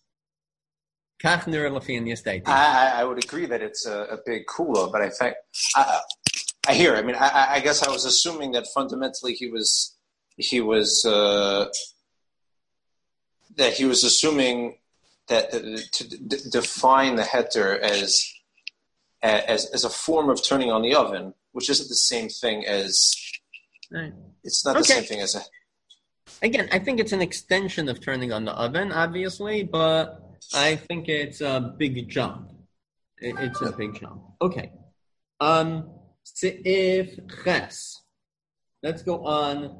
I, I would agree that it's a, a big kula, but I think I, I hear. I mean, I, I guess I was assuming that fundamentally he was he was uh, that he was assuming that uh, to d- define the heter as, as as a form of turning on the oven, which isn't the same thing as right. It's not okay. the same thing as a. Again, I think it's an extension of turning on the oven, obviously, but I think it's a big jump. It's a big jump. Okay. Um, Seif Ches. Let's go on.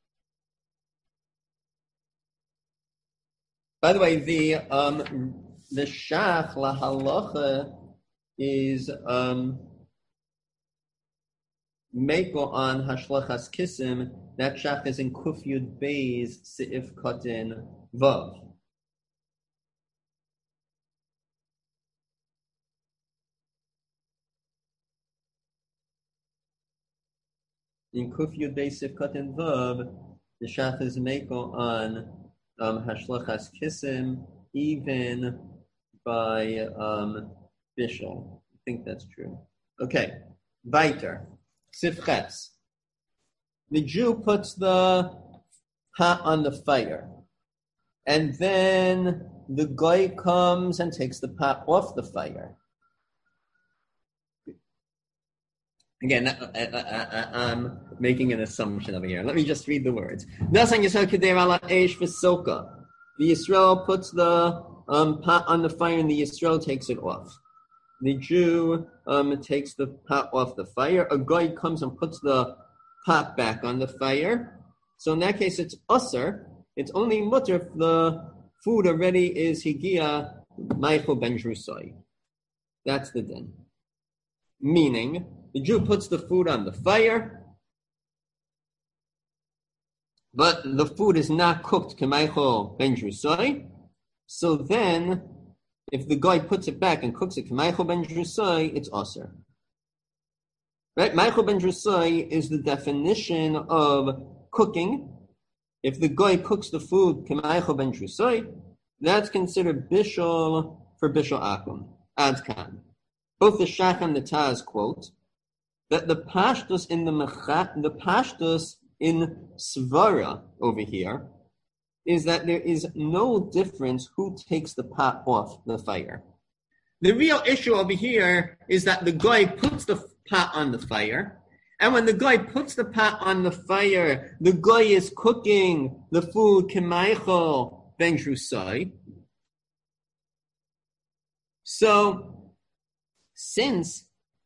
By the way, the um, the Shach LaHalacha is um, Meiko on Hashlachas Kisim. That Shach is in Kuf Yud Beis Seif Kotin Vav. In Kuf Yud Beis Seif Kotin Vav, the Shach is Meiko on um, Hashlachas Kisim, even by um, Bishul. I think that's true. Okay, weiter. Sifches. The Jew puts the pot on the fire, and then the guy comes and takes the pot off the fire. Again, I, I, I, I'm making an assumption over here. Let me just read the words. The Yisrael puts the um, pot on the fire, and the Yisrael takes it off. The Jew um, takes the pot off the fire. A guy comes and puts the pot back on the fire. So in that case, it's usser. It's only mutter if the food already is higia meichel ben drusai. That's the din. Meaning, the Jew puts the food on the fire, but the food is not cooked k'meichel ben drusai. So then, if the guy puts it back and cooks it k'meichel ben drusai, it's usser. Right? Meichel ben drusai is the definition of cooking. If the guy cooks the food k'meichel ben drusai, that's considered bishul for bishul akum. Adkan. Both the Shach and the Taz quote that the pashtus in the mechat, the pashtus in svara over here is that there is no difference who takes the pot off the fire. The real issue over here is that the guy puts the pot on the fire, and when the guy puts the pot on the fire, the guy is cooking the food k'meichel ben drusai. So, since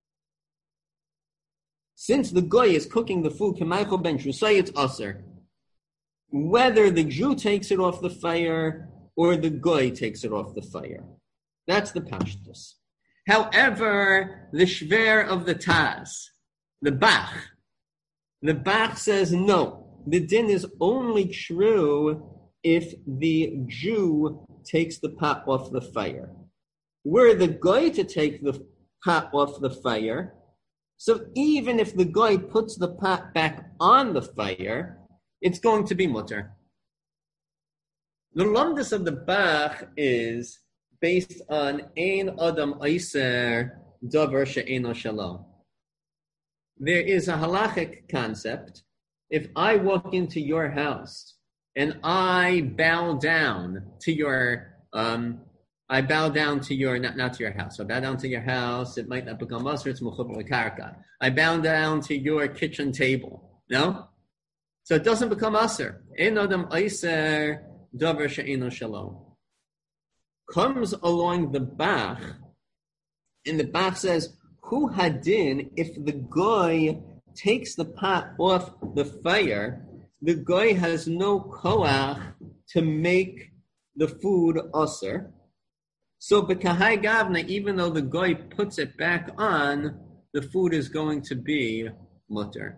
since the guy is cooking the food k'meichel ben drusai, it's aser. Whether the Jew takes it off the fire or the guy takes it off the fire. That's the pashtus. However, the shver of the Taz, the Bach, the Bach says no. The din is only true if the Jew takes the pot off the fire. Were the guy to take the pot off the fire, so even if the guy puts the pot back on the fire, it's going to be mutter. The lumdus of the Bach is based on ein adam aiser davar she'eno shalom. There is a halachic concept. If I walk into your house and I bow down to your, um, I bow down to your, not, not to your house. I bow down to your house. It might not become usher. It's muchub l'karka. I bow down to your kitchen table. No? So it doesn't become usher. Ein adam aiser davar she'eno shalom. comes along the Bach, and the Bach says, Hu hadin, if the goy takes the pot off the fire, the goy has no koach to make the food usher. So b'kahai gavna, even though the goy puts it back on, the food is going to be mutter.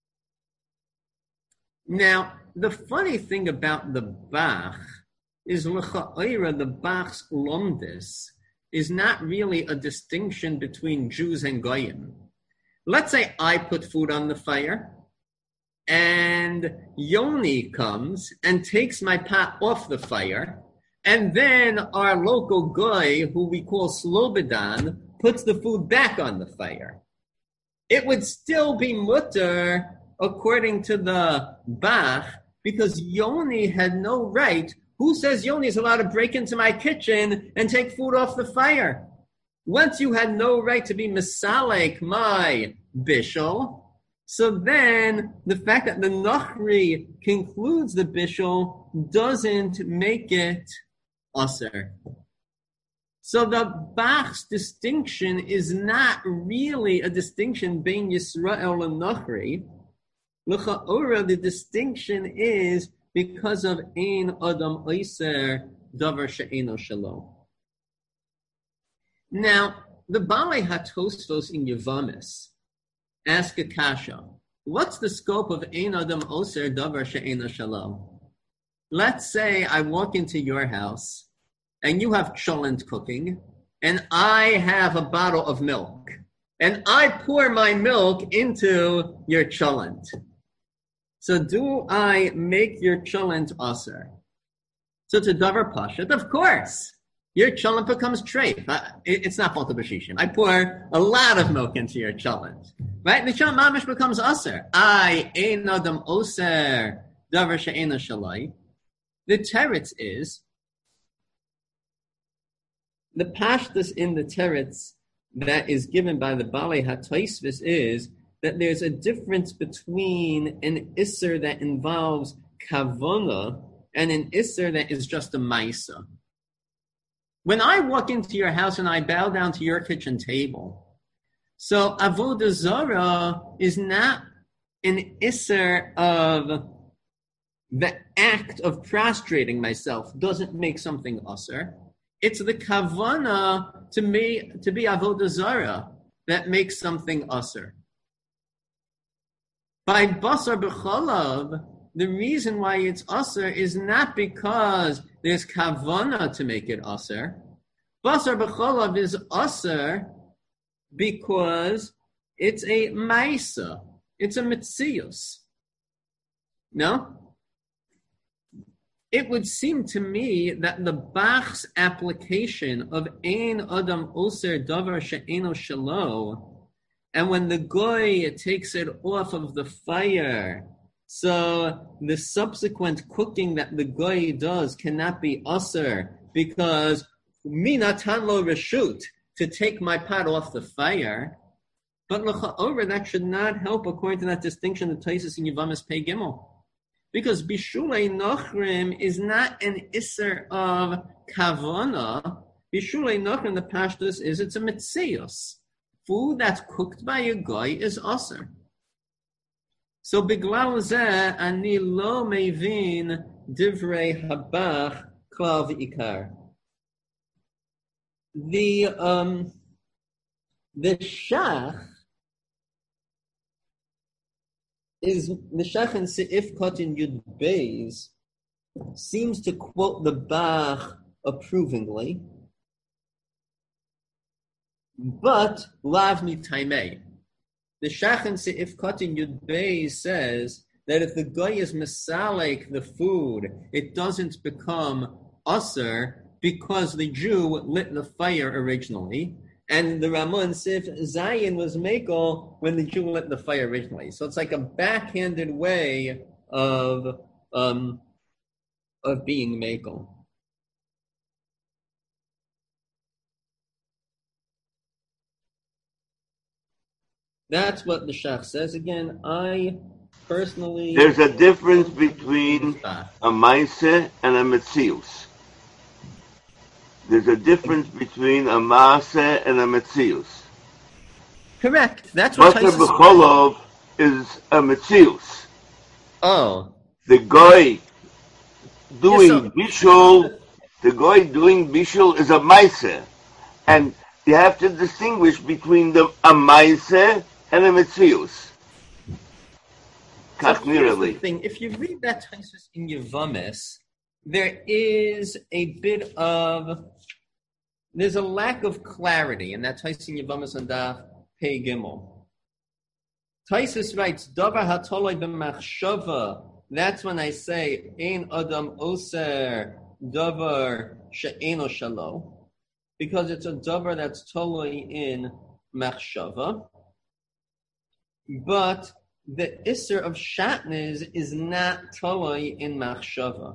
Now, the funny thing about the Bach is l'cha'ira, the Bach's lomdis is not really a distinction between Jews and goyim. Let's say I put food on the fire, and Yoni comes and takes my pot off the fire, and then our local goy, who we call Slobodan, puts the food back on the fire. It would still be mutter according to the Bach, because Yoni had no right. Who says Yoni is allowed to break into my kitchen and take food off the fire? Once you had no right to be misalek my bishul, so then the fact that the Nachri concludes the bishul doesn't make it aser. So the Bach's distinction is not really a distinction between Yisrael and Nachri. L'cha'ora, the distinction is because of ein adam oiser davar she'eno shalom. Now, the Balei HaTosfos in Yevamis ask a kasha. What's the scope of ein adam oiser davar she'eno shalom? Let's say I walk into your house and you have cholent cooking, and I have a bottle of milk, and I pour my milk into your cholent. So do I make your cholent aser? So to davar pashat, of course, your cholent becomes treif. It's not falta b'shishim. I pour a lot of milk into your cholent, right? The cholent mamish becomes aser. I ein adam oser davar she'ena shalai. The teretz is, the pashtus in the teretz that is given by the Balei HaTosfos is that there's a difference between an isser that involves kavona and an isser that is just a maisa. When I walk into your house and I bow down to your kitchen table, so avodah zara is not an isser of the act of prostrating myself, doesn't make something usser. It's the kavana to me to be avodah zara that makes something usser. By basar b'chalav, the reason why it's usser is not because there's kavana to make it usser. Basar b'chalav is usser because it's a maisa. It's a mitzius. No? It would seem to me that the Bach's application of ein adam oser davar she'eno shalo, and when the goy takes it off of the fire, so the subsequent cooking that the goy does cannot be aser, because mi natan lo reshut, to take my pot off the fire. But l'cha'ora, that should not help according to that distinction that Taisus in Yevamis Pei Gimel. Because bishulei nochrim is not an isser of kavana. Bishulei nochrim, the pashtus is, it's a mitzius. Food that's cooked by a guy is aser. So biglal zeh ani lo mevin divrei habach klal v'ikar. The um the shach is the shach in Seif Kotin Yud Beis seems to quote the Bach approvingly, but lav mitaimei. The shach in Seif Kotin Yud Beis says that if the guy is misalek the food, it doesn't become aser because the Jew lit the fire originally. And the Ramon Sif Zayin was Mekel when the Jew lit the fire originally. So it's like a backhanded way of um, of being Mekel. That's what the Shach says. Again, I personally... There's a difference between a Maise and a Metzius. there's a difference between a maaseh and a metzius. Correct. That's what Basar Taisus b'cholov is a metzius. Oh. The guy doing Yeah, so- bishul, the guy doing bishul is a maaseh. And you have to distinguish between the a maaseh and a metzius. So here's the thing. If you read that Taisus in Yevamis, there is a bit of, there's a lack of clarity in that Taisus in Yevamis and Daf Pei Gimel. Taisus writes, Davar hatoloi b'machshava. That's when I say, Ein adam oser davar she'eno shalo. Because it's a davar that's toloi in machshava. But the isser of shatnez is not toloi in machshava.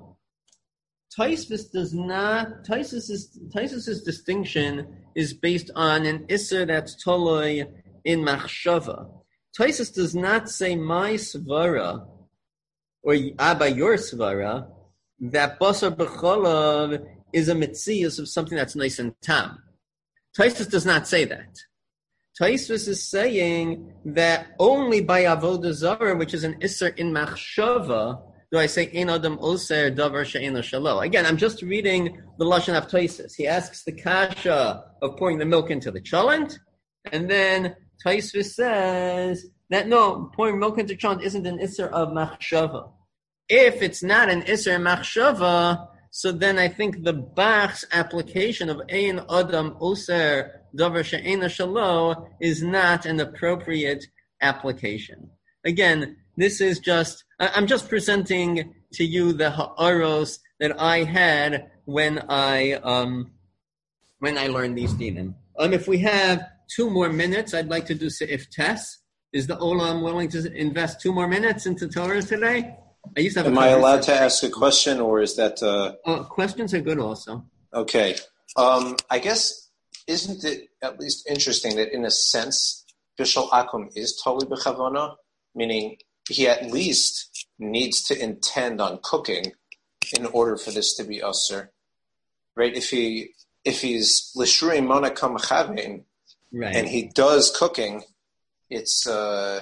Taisvis does not, Taisvis's, Taisvis's distinction is based on an isser that's toloi in machshava. Taisus does not say my svara, or Abba your svara, that basar b'cholav is a metzius of something that's nice and tam. Taisus does not say that. Taisus is saying that only by avodah zarah, which is an isser in machshava, do I say ein adam oser davar she'eno shalo. Again, I'm just reading the lashon of Taisus. He asks the kasha of pouring the milk into the cholent, and then Taisus says that no, pouring milk into cholent isn't an isser of machshava. If it's not an isser machshava, so then I think the Bach's application of ein adam oser davar she'eno shalo is not an appropriate application. Again, this is just, I'm just presenting to you the ha'aros that I had when I um, when I learned these dinim. Um, if we have two more minutes, I'd like to do Seif Tes. Is the Olam willing to invest two more minutes into Torah today? I used to have Am a I allowed to ask a question, or is that... Uh... Uh, questions are good also. Okay. Um, I guess, isn't it at least interesting that in a sense, Bishul Akum is totally b'chavona, meaning he at least needs to intend on cooking in order for this to be usher, right? If he if he's l'shrei mona kam chavin, right, and he does cooking, it's. Uh...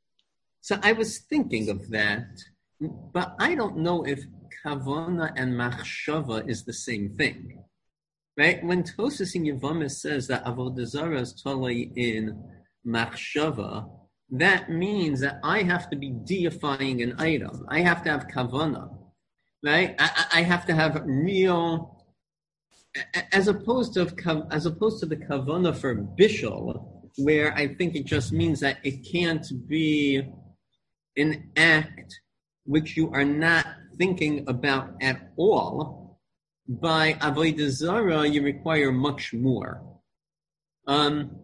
So I was thinking of that, but I don't know if kavana and machshava is the same thing, right? When Tosas in Yevamis says that avodah zarah is totally in machshava, that means that I have to be deifying an item. I have to have kavana, right? I, I have to have real, as opposed to as opposed to the kavana for bishul, where I think it just means that it can't be an act which you are not thinking about at all. By avodah zarah, you require much more. Um.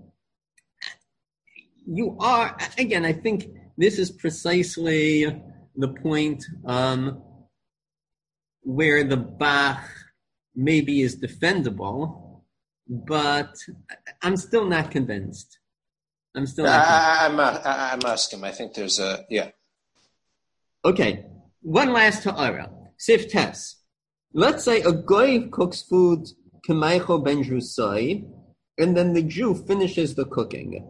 You are, again, I think this is precisely the point um, where the Bach maybe is defendable, but I'm still not convinced. I'm still not I, I'm, uh, I'm asking. I think there's a, yeah. Okay, one last ha'ara. Seif Tes. Let's say a goy cooks food, k'maycho ben drusai, and then the Jew finishes the cooking.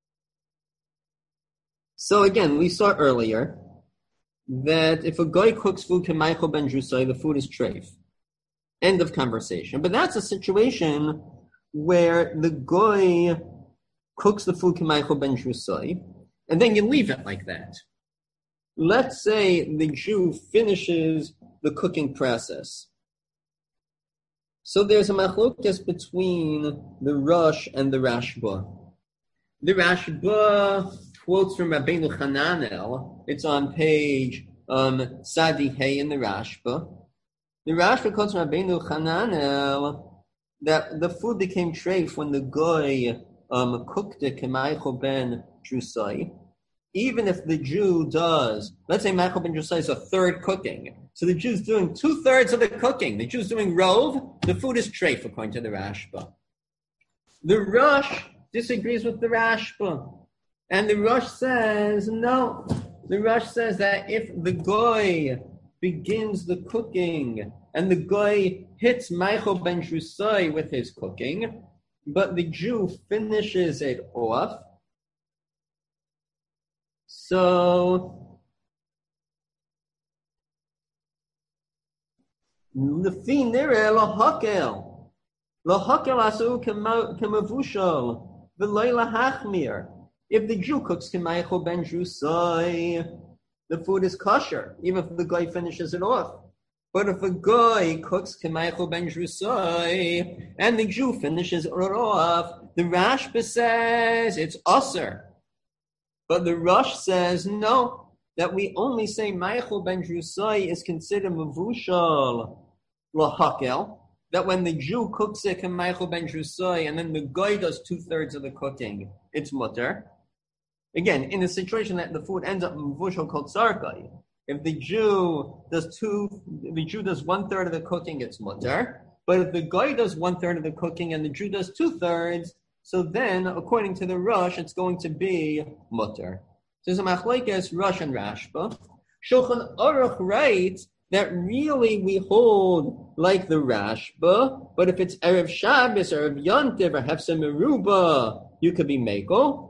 So again, we saw earlier that if a guy cooks food k'maycho ben drusai, the food is treif. End of conversation. But that's a situation where the guy cooks the food k'maycho ben drusai, and then you leave it like that. Let's say the Jew finishes the cooking process. So there's a machlokes between the Rosh and the Rashba. The Rashba quotes from Rabbeinu Hananel. It's on page um, Sadi Hey in the Rashba. The Rashba quotes from Rabbeinu Hananel that the food became treif when the goy um, cooked it k'maycho ben drusai. Even if the Jew does, let's say maycho ben drusai is a third cooking. So the Jew's doing two-thirds of the cooking. The Jew's doing rov. The food is treif according to the Rashba. The Rosh disagrees with the Rashba. And the Rosh says, no. The Rosh says that if the goy begins the cooking and the guy hits Michael ben Drusai with his cooking, but the Jew finishes it off. So, Lefi nireh lahakel, lahakel asu kemavushal, v'loi lahachmir. If the Jew cooks Michael ben Drusai, the food is kosher, even if the guy finishes it off. But if a guy cooks Michael ben Drusai and the Jew finishes it off, the Rashba says it's usher. But the Rosh says no, that we only say Michael ben Drusai is considered mavushal lahakel, that when the Jew cooks it Michael ben Drusai and then the guy does two-thirds of the cooking, it's mutter. Again, in a situation that the food ends up mavushal called sarkai, if the Jew does two, if the Jew does one third of the cooking, it's mutter. But if the guy does one third of the cooking and the Jew does two thirds, so then, according to the Rosh, it's going to be mutter. So there's a machlekes Rosh and Rashba. Shulchan Aruch writes that really we hold like the Rashba, but if it's Erev Shabbos or Erev Yontiv or Hefseh Meruba, you could be Mekel.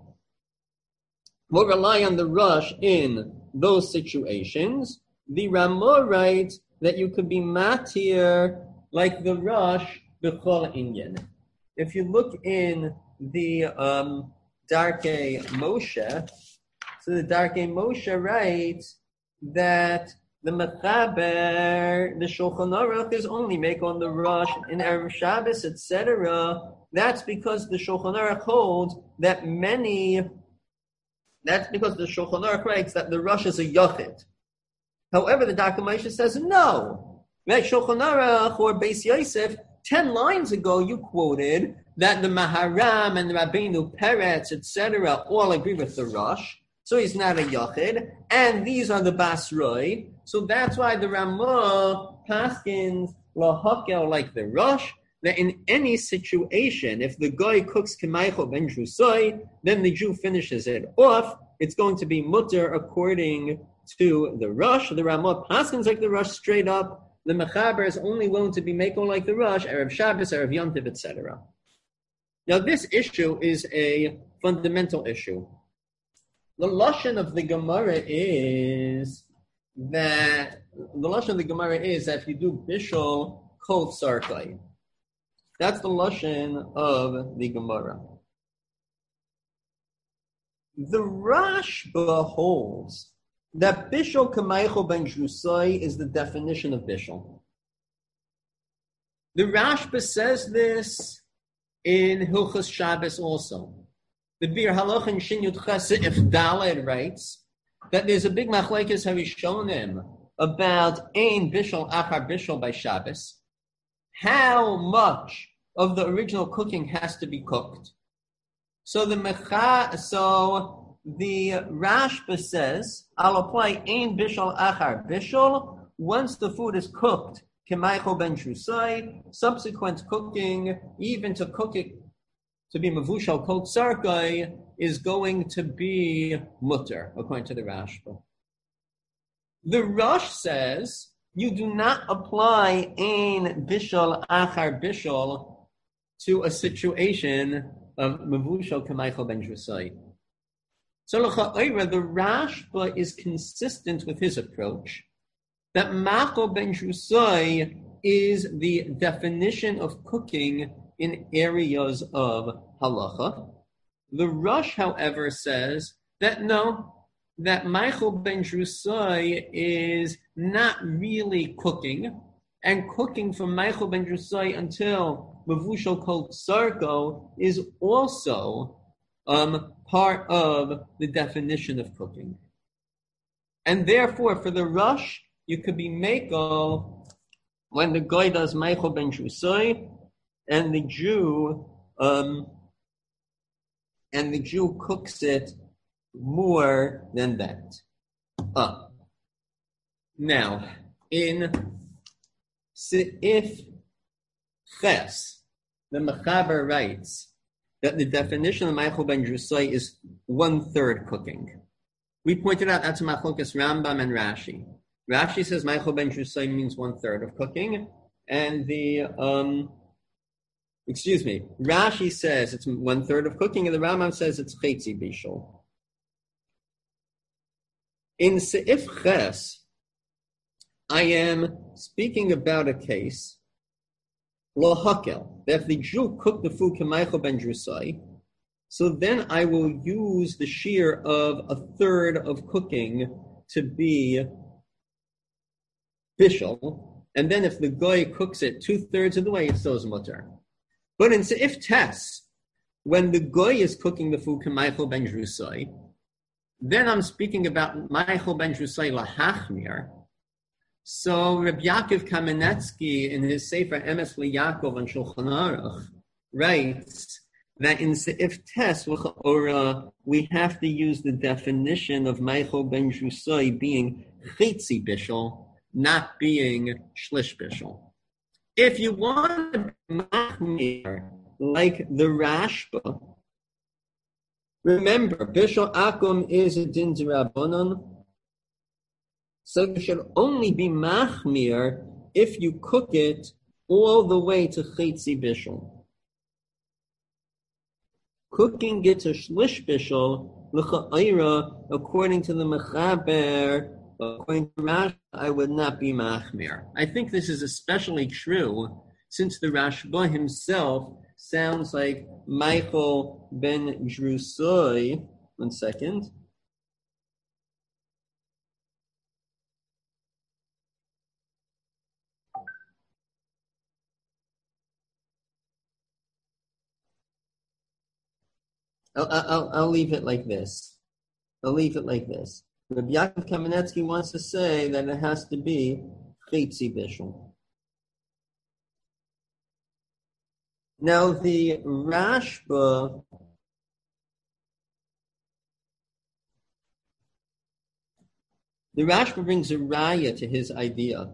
We'll rely on the Rosh in those situations. The Ramah writes that you could be matir like the Rosh b'chol inyan. If you look in the um, Darkei Moshe, so the Darkei Moshe writes that the Mechaber, the Shulchan Aruch is only make on the Rosh in Erev Shabbos, et cetera. That's because the Shulchan Aruch holds that many. That's because the Shulchan Aruch writes that the Rosh is a Yochid. However, the Darkei Moshe says no. That Shulchan Aruch or Beis Yosef, ten lines ago you quoted that the Maharam and the Rabbeinu Peretz, et cetera, all agree with the Rosh. So he's not a Yochid. And these are the Basroi. So that's why the Ramah paskins lahakel like the Rosh, that in any situation, if the guy cooks K'maichel ben Drusai, then the Jew finishes it off, it's going to be mutter according to the Rosh. The Ramah paskins like the Rosh straight up. The Mechaber is only willing to be Mekel like the Rosh, Erev Shabbos, Erev Yontiv, et cetera. Now this issue is a fundamental issue. The Lashon of the Gemara is that, the Lashon of the Gemara is that if you do Bishul Kol Sarkai, that's the Lashon of the Gemara. The Rashba holds that Bishul K'maichel ben Drusai is the definition of Bishul. The Rashba says this in Hilchos Shabbos also. The Bir Halach and Shin Yud Ches If Daled writes that there's a big machlekes harishonim about Ein Bishul Achar Bishul by Shabbos. How much of the original cooking has to be cooked? So the Mecha, so the Rashba says, I'll apply Ein Bishul Achar Bishul once the food is cooked. K'maichel ben Drusai, subsequent cooking, even to cook it to be mavushal kol tzarkai, is going to be mutter, according to the Rashba. The Rosh says you do not apply ein bishul achar bishul to a situation of mavushal k'maichel ben Drusai. So l'cha'oira, the Rashba is consistent with his approach that machol ben Drusai is the definition of cooking in areas of halacha. The Rosh, however, says that no, that Michael ben Drusai is not really cooking, and cooking from Michael ben Drusai until Mavushal Kol Tsarko is also um, part of the definition of cooking. And therefore, for the Rosh, you could be Mekel when the guy does Michael ben Drusai, and the Jew, um, and the Jew cooks it more than that. Uh, now, in Seif Ches, the Mechaber writes that the definition of Michael ben Drusai is one-third cooking. We pointed out that's Machlokas Rambam and Rashi. Rashi says Meichel ben Drusai means one third of cooking, and the um, excuse me, Rashi says it's one third of cooking, and the Rambam says it's chetzi bishul. In Seif Ches, I am speaking about a case, lo hakel, that if the Jew cooked the food k'meichel ben Drusai, so then I will use the shear of a third of cooking to be bishul, and then if the goy cooks it two thirds of the way, it's still mutter. But in Seif Tes, when the goy is cooking the food k'meichel ben Drusai, then I'm speaking about Meichel ben Drusai lahachmir. So Rabbi Yaakov Kamenetsky in his Sefer Emes LiYaakov on Shulchan Aruch writes that in Seif Tes we have to use the definition of Meichel ben Drusai being chetzi bishul, not being shlish bishul. If you want to be machmir like the Rashba, remember bishul akum is a din d'Rabbanan. So you should only be machmir if you cook it all the way to chetzi bishul. Cooking it to shlish bishul, l'cha'ira, according to the mechaber, according to Rashi, I would not be machmir. I think this is especially true since the Rashba himself sounds like Meichel ben Drusai. One second. I'll, I'll, I'll leave it like this. I'll leave it like this. Rabbi Yaakov Kamenetsky wants to say that it has to be chetzi bishul. Now the Rashba, the Rashba brings a raya to his idea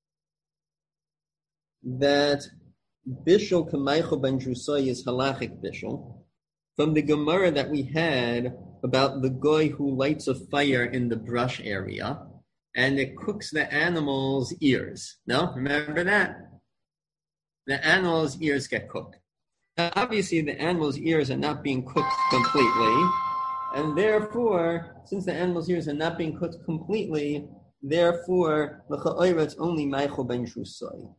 that bishul k'meichel ben Drusai is halachic bishul, from the Gemara that we had about the goy who lights a fire in the brush area and it cooks the animal's ears. No? Remember that? The animal's ears get cooked. Now, obviously, the animal's ears are not being cooked completely, and therefore, since the animal's ears are not being cooked completely, therefore, l'cha'oira, it's only Meichel ben Drusai.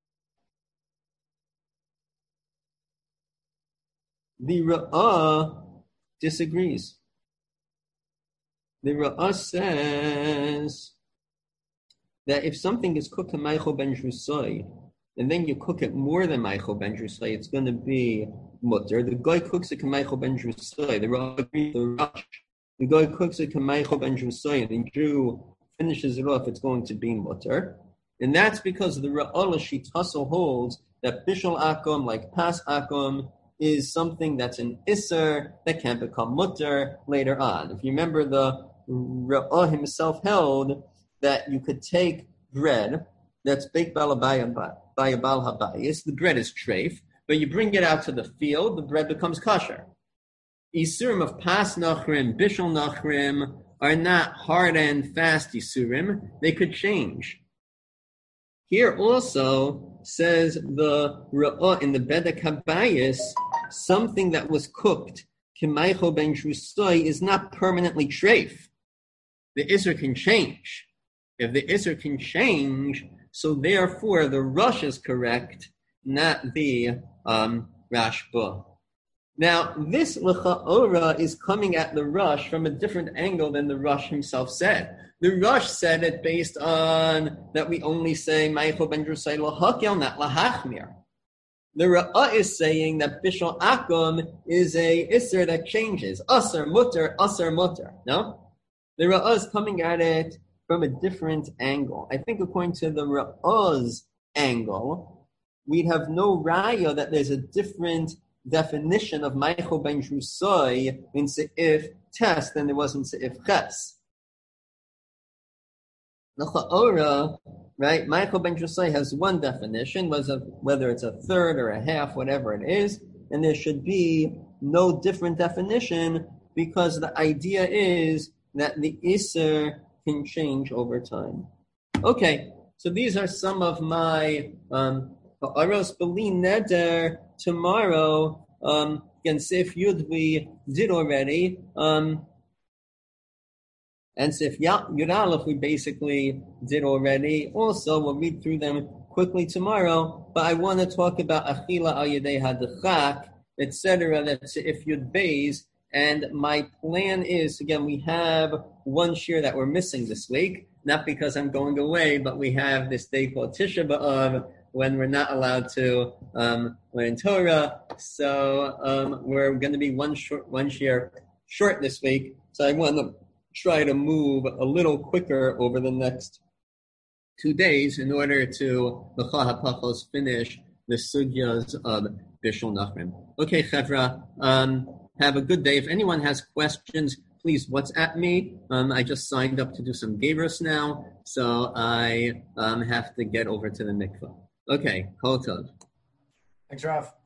The Ra'ah disagrees. The Ra'ah says that if something is cooked to Meichel ben Drusai, and then you cook it more than Meichel ben Drusai, it's going to be mutter. The guy cooks it to Meichel ben Drusai. The Ra'ah agrees the Rush. The guy cooks it to Meichel ben Drusai, and the Jew finishes it off, it's going to be mutter. And that's because the Ra'ah L'Shitaso holds that Bishul Akum, like Pas Akum, is something that's an Isser that can become mutter later on. If you remember, the Ra'ah himself held that you could take bread that's baked by a Baal Habayis, the bread is treif, but you bring it out to the field, the bread becomes kosher. Isurim of Pas Nachrim, Bishul Nachrim are not hard and fast Isurim, they could change. Here also says the Ra'ah in the Bedek Habayis, something that was cooked, K'meichel ben Drusai, is not permanently treif. The Isser can change. If the Isser can change, so therefore the Rush is correct, not the um, Rashba. Now, this L'cha'ora is coming at the Rush from a different angle than the Rush himself said. The Rush said it based on that we only say Meichel ben Drusai l'hakel, not l'hachmir. The Ra'ah is saying that Bishul Akum is a Isser that changes. Asar mutter, asar mutter. No? The Ra'ah is coming at it from a different angle. I think according to the Ra'ah's angle, we'd have no raya that there's a different definition of Meichel ben Drusai in Seif Tes than there was in Seif Ches. L'cha'ora, right? Meichel ben Drusai has one definition, whether it's a third or a half, whatever it is, and there should be no different definition because the idea is that the Isser can change over time. Okay, so these are some of my um, Aros Beli Neder tomorrow. Um, again, Sif Yud we did already. Um, and Sif Yud Aleph we basically did already. Also, we'll read through them quickly tomorrow. But I want to talk about Achila Al Yedei Hadachak, et cetera. That's Sif Yud Beis. And my plan is, again, we have one shir that we're missing this week. Not because I'm going away, but we have this day called Tisha B'Av when we're not allowed to um, learn Torah. So um, we're going to be one short, one share short this week. So I want to try to move a little quicker over the next two days in order to L'chah HaPachos finish the sugyas of Bishul Nachman. Okay, Chevra, um, have a good day. If anyone has questions, please WhatsApp me. Um, I just signed up to do some Gabrus now, so I um, have to get over to the mikvah. Okay, Kol Tov. Thanks, Rav.